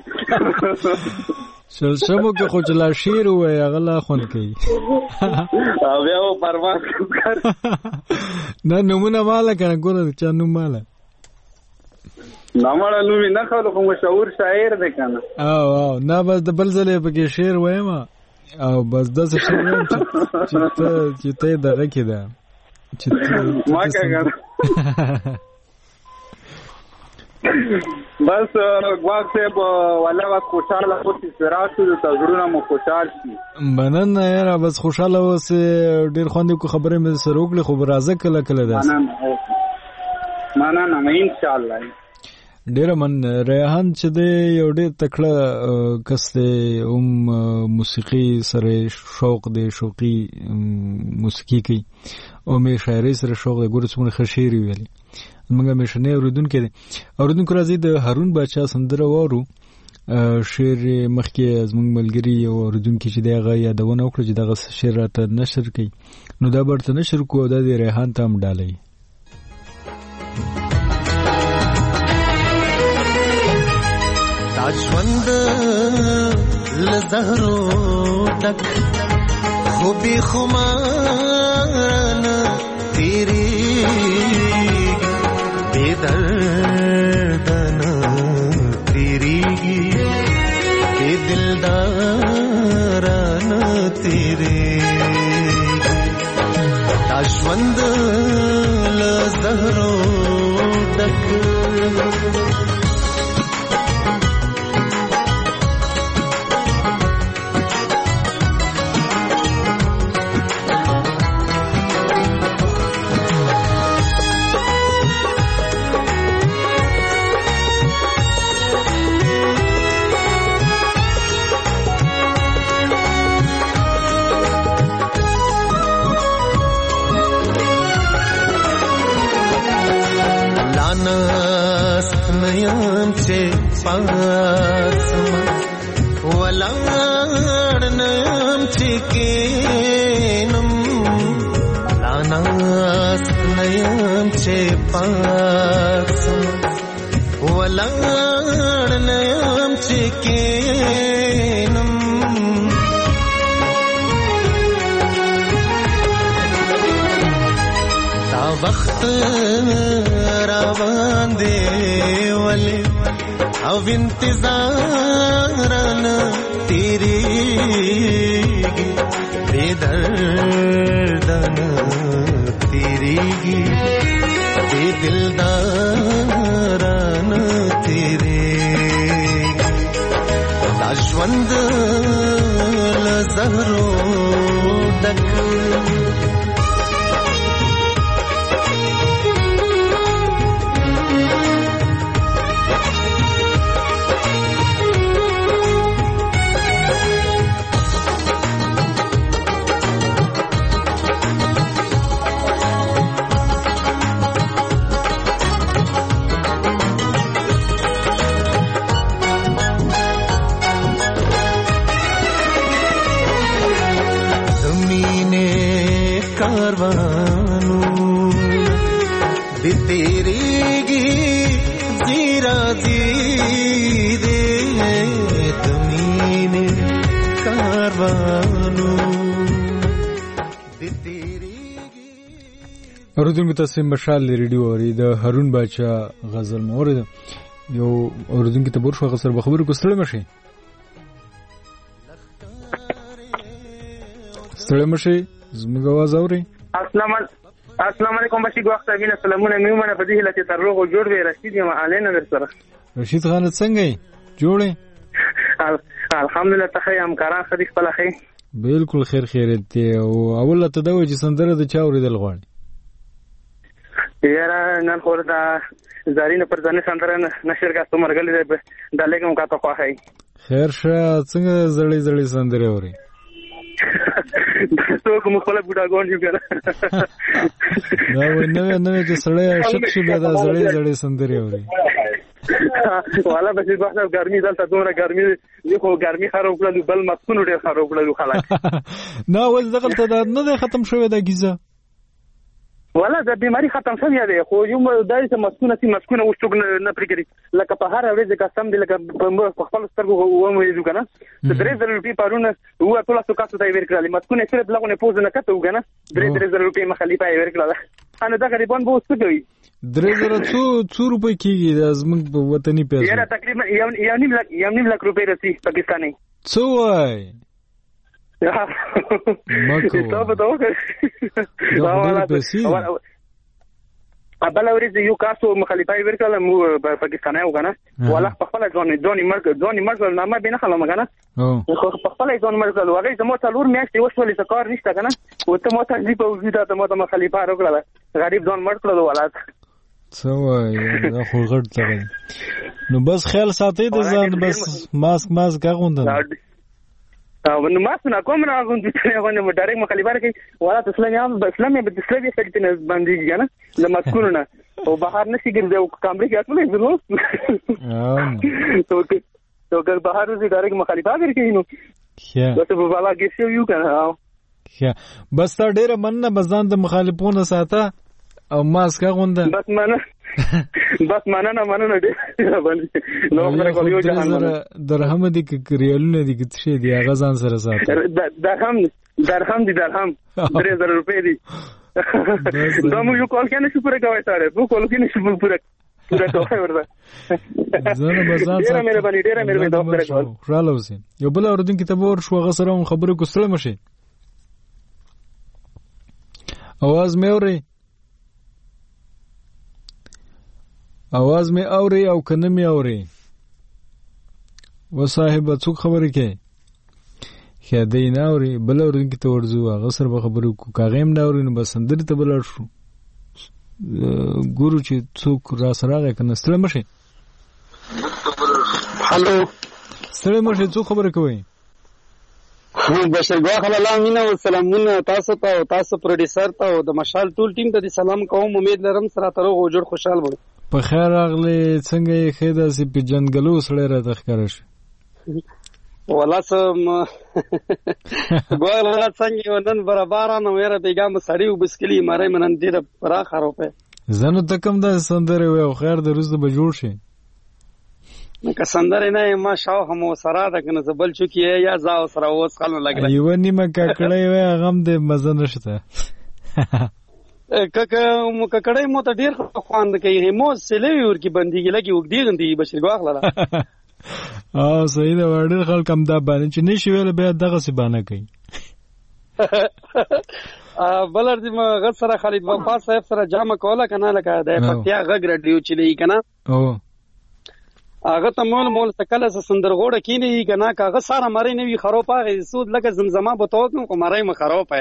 شړچامو کې خو چې لا شعر ووایي هغه لا خوند کوي او بیا و پرواز وکړ نه نومونه ماله که نه ګوره د چا نوم ماله نامړه نومې نه خلو خو مشهور شاعر دی که نه او او نه بس د بل ځل یې پکې شعر وایم او بس داسې شعر وایم چې ته یې دغه کې ده ما که بس ګواښ صاحب والله بس خوشحاله اوسې چې راشو د زړونه مو خوشحال شي. مننه یاره بس خوشحاله اوسې ډېر خوند یې خبرې مې سره وکړې خو به راځه کله کله داسې مننه انشاءالله. ډېره من ریحان چې دی یو ډېر تکړه کس دی هم موسیقي سره شوق دی شوقي موسیقي کوي او مې شاعرۍ سره شوق دی ګوره څومره ښه شعر یې ویلي زموږ همیشنی اورېدونکی دی. اورېدونکو راځئ د هارون باچا سندره واورو شعر مخکې زموږ ملګري یو اورېدونکي چې دی هغه یادونه وکړه چې دغه شعر راته نشر کوي نو دا به ورته نشر کړو او دا د ریحان ته هم ډالوي. ژوند له زهرو ډک خوبې خمار نه تېرېږي بې درده نه تېرېږي بې دلداره نه تېرېږي دا ژوند له زهرو ډک نیم چې پاسم ولاړ نیم चिकेनम लानास नयम चे पास वलाण नयम चिकेनम ता वक्त रावान दे वले अब इंतजारन तेरी बेदर्दन तेरी बेदिलदारन तेरे दाशवंद लजहरो दक اوریدونکو تاسو مشال ریډیو اوري د هارون باچا غزل مورید یو اوریدونکو ته ورشو غسر به خبرو کو ستړي مشي ستړي مشي زموږ आवाज اوري السلام السلام علیکم بشي وخت وینه سلامونه میومنه په دې هلته تر روغ جوړ وي رشید یم علینه در سره رشید خان څنګه جوړه الحمدلله ته هم کاران خدي خپل خې بالکل خیر خیرت دی او اوله ته دا و چې سندره د چا اوریدل غواړي یاره نن خور دا زارینه پر ځانه سندره نشر کا مرګلې د لګم کا ته خوای خیر شه څنګه زړې زړې سندره اوري څو کوم خپل بډاګون یو کنه دا ونه نه چې سړی شک شي به دا زړې زړې سندره اوري والا به چې باسه ګرمي دلته دومره ګرمي یو خو ګرمي خراب کړل بل مسکون ډېر خراب کړل خلک نه ول دغه ته نه ختم شوی دا گیزه ولا د بیماری ختم شوی دی خو یو دای څه مسکونه سي مسکونه وشتوګ نه پرګری لکه په هر ورځ کا سم دی لکه په خپل سترګو و مې جو کنه د درې زره روپۍ پرونه هو ټول څه کاسو ته ورکړل مسکونه سره بلغونه پوز نه کته وګنه درې درې زره روپۍ مخالفه ورکړل انا دا غریبان به څه کوي درې زره څو څو روپۍ کیږي د زمنګ وطني پیسې یاره تقریبا یو یو نیم لک یو نیم لک روپۍ رسي پاکستاني څو وای مکو دا په دوه دا ولا ابل اورید یو کاسو مخالفای ورکړل مو پاکستاني وګنه ولا په خپل ځون ځون مرګ ځون مرګ نامه بینه خلم کنه خو په خپل ځون مرګ وګړي زمو څلور میاشتې وشولې څه کار نشته کنه او ته مو ته دی په وجود ته مو ته مخالفه وکړه غریب ځون مرګ کړو ولا څه وای دا خو غړ ته نو بس خیال ساتي د ځان بس ماسک ماسک غوندل او نو ماسک نه کوم نه غوندې ته غوندې ډایرک مخالفه کوي ولا اسلامي هم اسلامي به اسلامي سړی ته باندې کنه د مسکونه او بهر نشي ګرځي او کامرې کې اصله زرو تو تو ګر بهر وزي ډایرک مخالفه کوي نو ښه بس په بالا کې شو یو کنه ښه بس تا ډیره مننه بزان د مخالفونو ساته او ماسک غونده بس مننه بس مننه مننه دې باندې نو خبره کوي چې درهم دي کې ریالونه دي کې څه دي هغه ځان سره ساتي درهم درهم دي درهم درې زره روپۍ دي دا مو یو کال کنه شو پوره کوي سره وو کال کې نشو پوره پوره کوي ورته زنه بزان ډیره مې باندې ډیره مې دا پوره کوي رااله وسین یو بل اوردن کتاب ور شو غسره خبره کوستله مشه आवाज مې اوري आवाज مې اوري او کنه مې اوري و صاحب څوک خبرې کوي خدای نه اوري بل اورین کې ته ورځو هغه سره به خبرو کو کاغیم نه اوري نو بس اندر ته بل شو ګورو چې څوک را سره راغی کنه ستړي مشه هالو ستړي مشه څوک خبرې کوي خو بشرګوا خلل امینه او سلامونه تاسو ته او تاسو پروډوسر ته او د مشال ټول ټیم ته سلام کوم امید لرم سره تر غو جوړ خوشحال وو په خیر اغلی څنګه یې خیدا سي په جنگلو سره را تخکر شي ولاسم ګوال ولا څنګه نن برابر نه وره پیغام سړی وبسکلی مړی منن دې را خروپه زنو تکم د سندره و خیر د روز به جوړ شي که سندره نه ما شاو هم سره د کنه زبل چوکي یا زاو سره اوس خلنو لګل ایو نیمه ککړې و غم د مزه نشته ککه مو ککړې مو ته ډیر خواند کوي مو سلوي ور کی بندګي لګي وګدي غندي بشیر غواخله اه صحیح دا ورډر خلک هم دا باندې چې نشي ویل بیا دغه سی باندې کوي بلر دې ما غ سره خالد وفا صاحب سره جامه کوله کنه لکه د پکتیا غږ رډیو چلی کنه او هغه ته مول مول سکله سندرغوړه کینی کنه کاغه ساره مری نه وی خروپه سود لکه زمزمه بتوت نو کومره م خروپه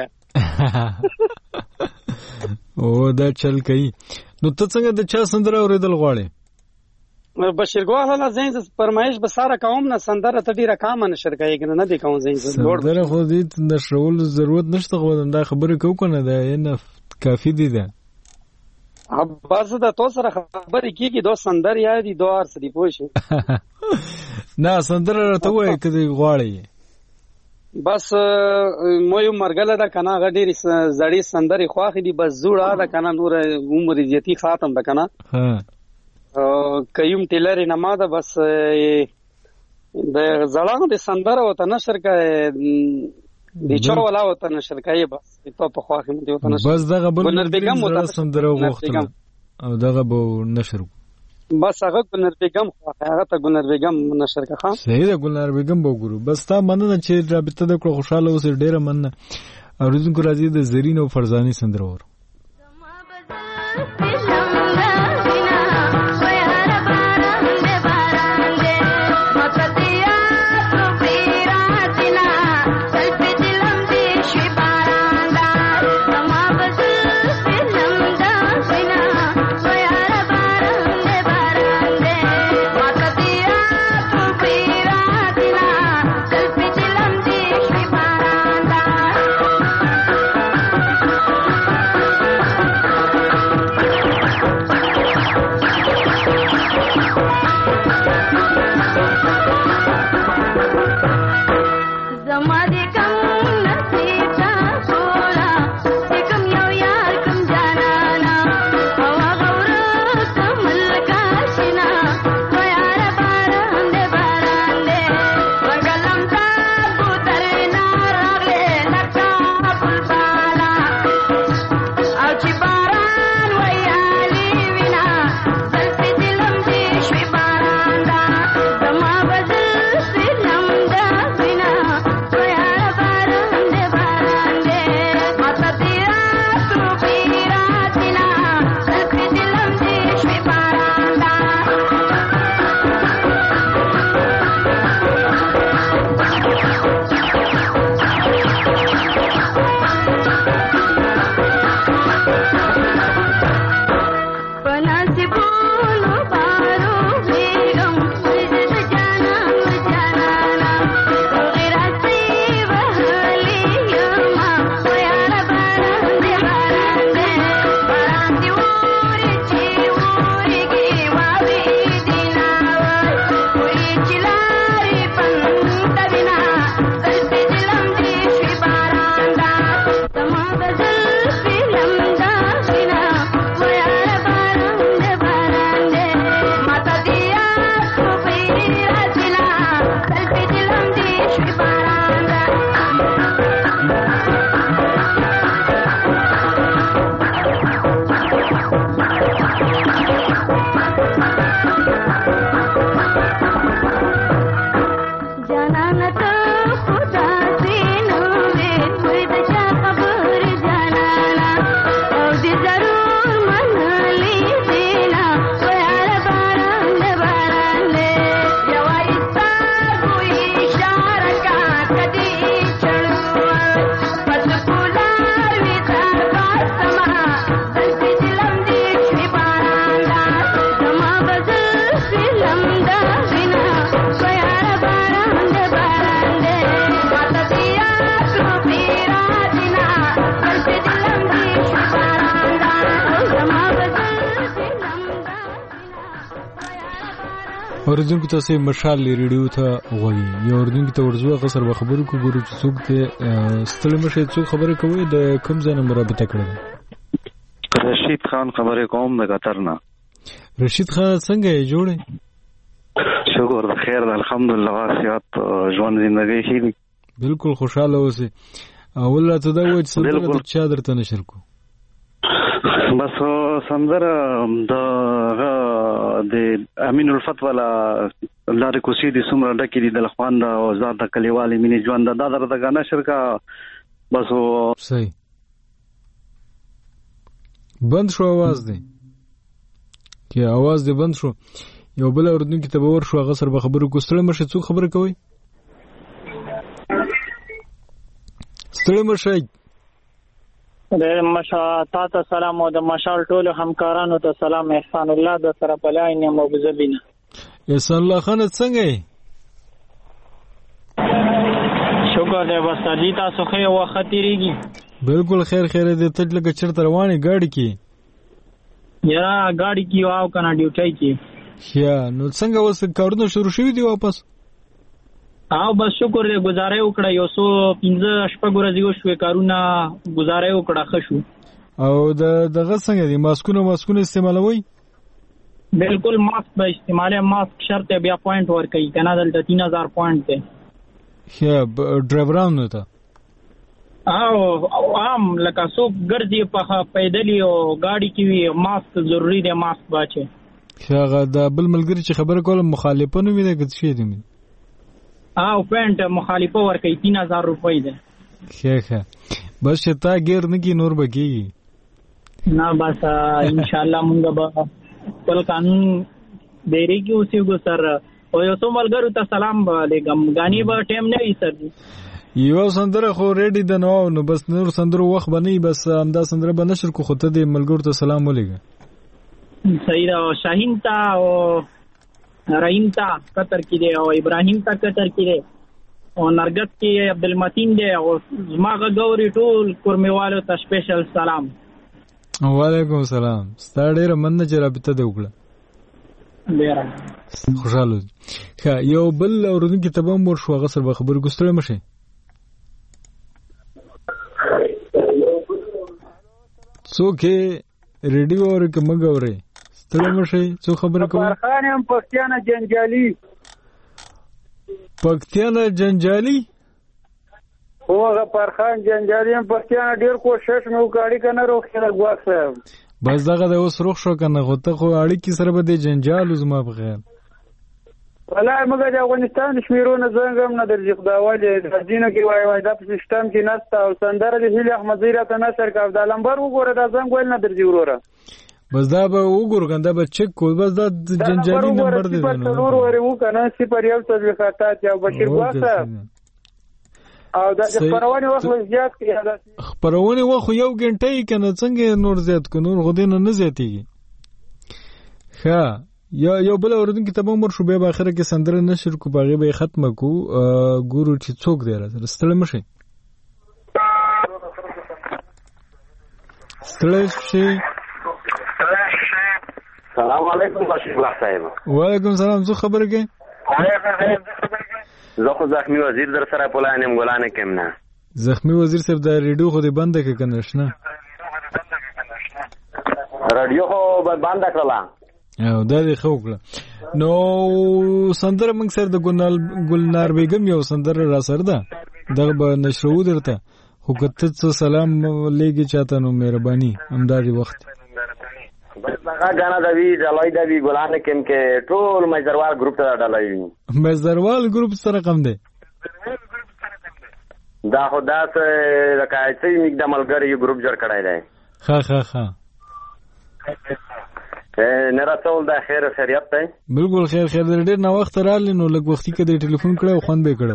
او دا چل کوي نو ته څنګه د چا سندره اوریدل غواړې بشیر ګواله زین پرمایش به ساره قوم نه سندره ته ډیره کام نشر کوي کنه نه دی کوم زین سندره خو دې نشرول ضرورت نشته خو دا خبره کو کنه دا نه کافی دي ده بس دا تو سره خبرې کیږي دو سندر یا دي دوه ارس دی پوه شي نه سندره ته وای کدي غواړي بس مو یو مرګله دا کنه غډيري زړی سندري خواخې دي بس زوړه دا کنه نور عمر زیاتی ختم ده کنه ها کيوم ټیلر نه ما دا بس د زړه د سندره وته نشر کړي د چور ولا وته نشر کړي بس ته په خواخې مې وته نشر بس دغه بل بیگم وته سندره وغوښتل او دغه به نشر بس هغه ګلنر بیگم هغه ته ګلنر بیگم نشر کړه صحیح ده ګلنر بیگم وګورو بس تا مننه چې رابطه د کړو خوشاله اوسې ډیره مننه اوریدونکو راځي د زرین او فرزاني سندره ور Thank you. اوریدونکو تاسو مشال ریډیو ته غوړي یو اوریدونکو ته ورځو غسر به خبرو کو ګورو چې څوک ته ستړي مشه څوک خبره کوي د کوم ځای نه مرابطه کړل. رشید خان خبره کوم د قطر نه. رشید خان څنګه یې جوړه؟ شکر د خیر الحمدلله واسعات ژوند زندګی ښه دي. بالکل خوشاله اوسئ. اول راته دا وایي چې څنګه چا درته نشر کو؟ بس سندره د د امین الفت والا لارې کوسي د سمره ډکې دي د لخوان د آزاد د کلیوالي مینې ژوند دا درته غاڼه شرکا بس صحیح بند شو आवाज دی کې आवाज دی بند شو. یو بل اوردونکو ته باور شو هغه سره به خبرو کوستړه مشه څوک خبره کوي ستړي مشه د مشا تاسو سلام او د مشال ټولو همکارانو ته سلام. احسان الله د سره پلای نه مبذبینه. احسان الله خان څنګه یې؟ شکر دې بس دې تاسو خو یو وخت تیریږي. بالکل خیر خیر دې تل لکه چرته روانه گاډي کې. یا گاډي کې واو کنه ډیوټي کې. یا نو څنګه اوس کارونه شروع شوي دي واپس؟ او بس شکر دې گزارې وکړه یو څو پنځه شپږ ورځې وشوې کارونه گزارې وکړه ښه شو. او د دغه څنګه دي ماسکونه ماسکونه استعمالوي؟ بالکل ماسک به استعماله ماسک شرط بیا پوینټ ورکړي کنه دلته تین هزار پوینټ دی. ښه ډرایورانو ته او عام لکه څوک ګرځي په پیدلي او گاډي کې وي ماسک ضروری دی ماسک باچه. ښه د بل ملګری چې خبره کوله مخالفانو مې ده که څه دي او پینټ مخالفه ورکړي تین هزار روپۍ ده. ښه ښه بس چې تا ګیر نه کی نور بکیږي نه بس ان شاء الله مونږ به خپل قانون ډېرې کې اوسېږو سر. او یو څو ملګرو ته سلام علیکم. غانی به ټیم نه وي سر. یو سندره خو ریډي ده نو نو بس نور سندرو وخت بنئ بس همدا سندره به نشر کو خو ته دې ملګرو ته سلام ولېږه. صحیح ده. شاهین ته او رحیم تا قطر کې دی او ابراهیم تا قطر کې دی او نرګس کې عبدالمتین دی او زماغه ګوري ټول کورمیوالو ته سپیشل سلام. وعلیکم السلام. ستاره ډیره مننه چې رابطه دې وکړه. ډیره خوشاله. ښه یو بل اوردونکو ته به مور شو هغه سره به خبرې کوستړی مشه. څوک ریډیو اوري که موږ اورئ ستړی مشه څو خبره کوي؟ فرخان هم پښتیانه جنجالي. پښتیانه جنجالي؟ هو هغه فرخان جنجالي هم پښتیانه ډیر کوشش مې وکړی کنه روخ نه غواړ صاحب. بس دغه د اوس روخ شو کنه خو ته خو اړیکې سره به د جنجال زما په خیال. والله موږ د افغانستان شمیرونه څنګه هم نه درځي خداوالې د دینه کې وای وای د سیستم کې نسته او سندره د هیله احمد زیرا ته نشر کا د لمبر وګوره د څنګه ول نه درځي وروره. بس دا به وګور کنده به چک کو بس دا جنجالي نمبر دی نو ضرور ورو کنه صفر یو څو خاطات یا بشیر ګواسه او دا خبرونه وخت زیات کړي دا خبرونه وخت یو غنټه کنه څنګه نور زیات کو نور غدين نه زیاتیږي. ښه یا یو بل اوردونکو ته مر شو به اخره کې سندره نشر کو باغې به ختمه کو ګورو چې څوک دی راځي ستړي مشه ستړي شي. سلام علیکم بشیر الله صاحب. وعلیکم سلام. څه خبره کې؟ زه خو زخمی وزیر در سره پولانیم ګلانه کېم نه. زخمی وزیر صاحب د ریډیو خو دې بند کړه کنه شنه. رادیو خو بند کړلا. او دا دې خو کړه. نو سندره موږ سره د ګلنار ګلنار بیگم یو سندره را سره ده دغه به نشرو درته خو کته څه سلام لګي چاته نو مهرباني همداري وخت بس هغه غانا د وی ډلای د وی ګلانه کېم کې ټول مزروال ګروپ ته ډلای مزروال ګروپ سره کم دی دا خدا ته راکایته میګ د ملګری یو ګروپ جوړ کړای دی. ها ها ها نه راټول د خیر خیریت دی. بالکل خیر خیر ډېر نو وخت رااله نو لږ وختي کې د ټلیفون کړو خوان به کړو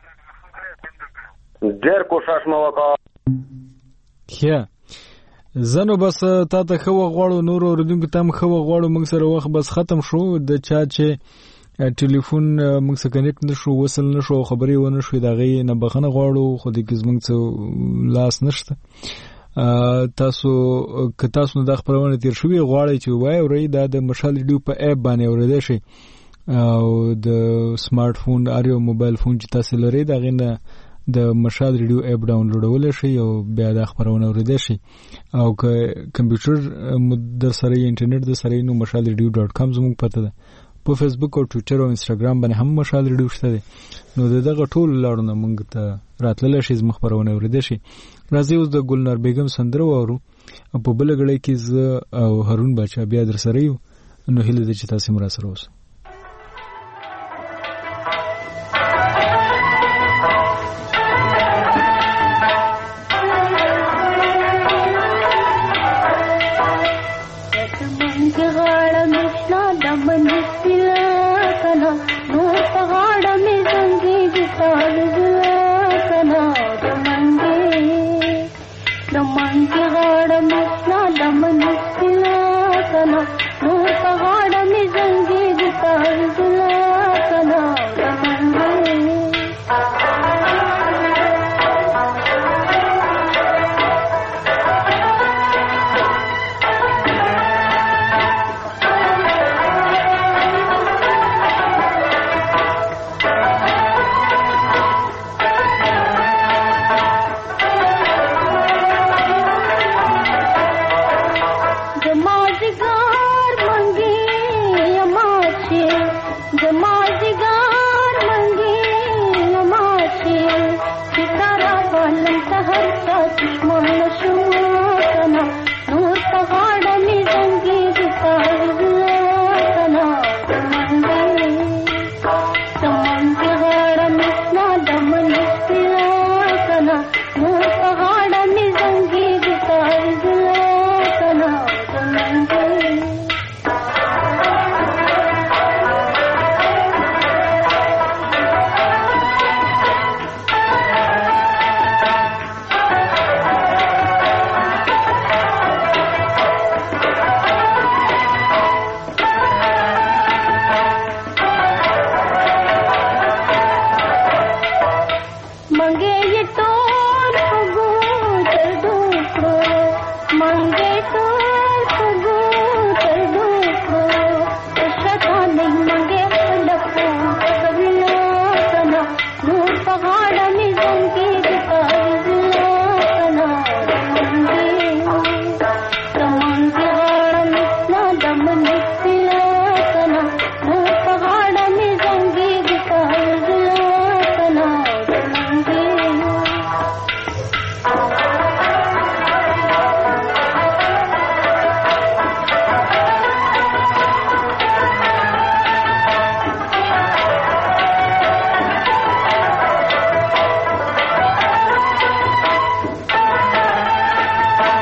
ډېر کوشش مو وکړ. ښه زنو بس تا ته خو غواړو نور اوردونکو تم خو غواړو موږ سره وخت بس ختم شو د چا چې ټلیفون موږ سره کنیکټ نشو وصل نشو خبري ونه شو دا غي نه بخنه غواړو خو د کزمنګ څو لاس نشته. تاسو که تاسو نه د خبرونه تیر شوی غواړئ چې وای اورئ دا د مشال ډیو په اپ باندې اوریدل شي او د سمارټ فون اریو موبایل فون چې تاسو لرئ دا غنه د مشال ریډیو اپ ډاونلوډول شي او بیا د خبرونه اوریدل شي او که کمپیوټر در سره انټرنیټ د سره نو مشال ریډیو ډاټ کام زموږ پته ده. په فیسبوک او ټوئیټر او انستګرام باندې هم مشال ریډیو شته دي. نو دغه ټول لاړونه موږ ته راتلل شي زموږ خبرونه اوریدل شي. راځي اوس د ګلنار بیگم سندره وورو په بل غړي کې ز او هارون بچا بیا در سره یو. نو هله د چې تاسو مرا سره اوس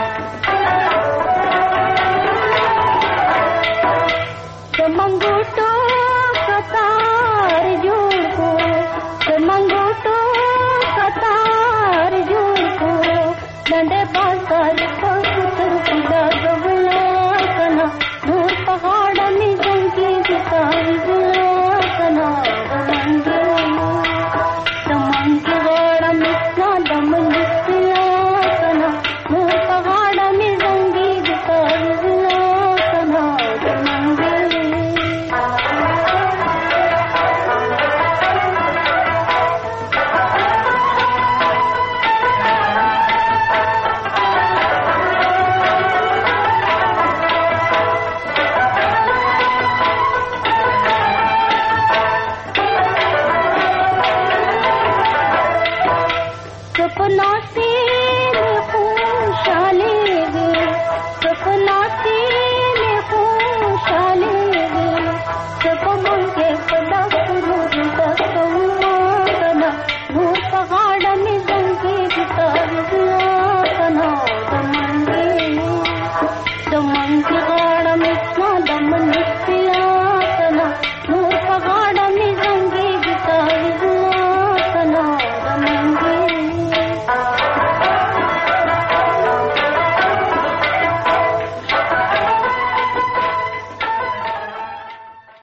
Manguto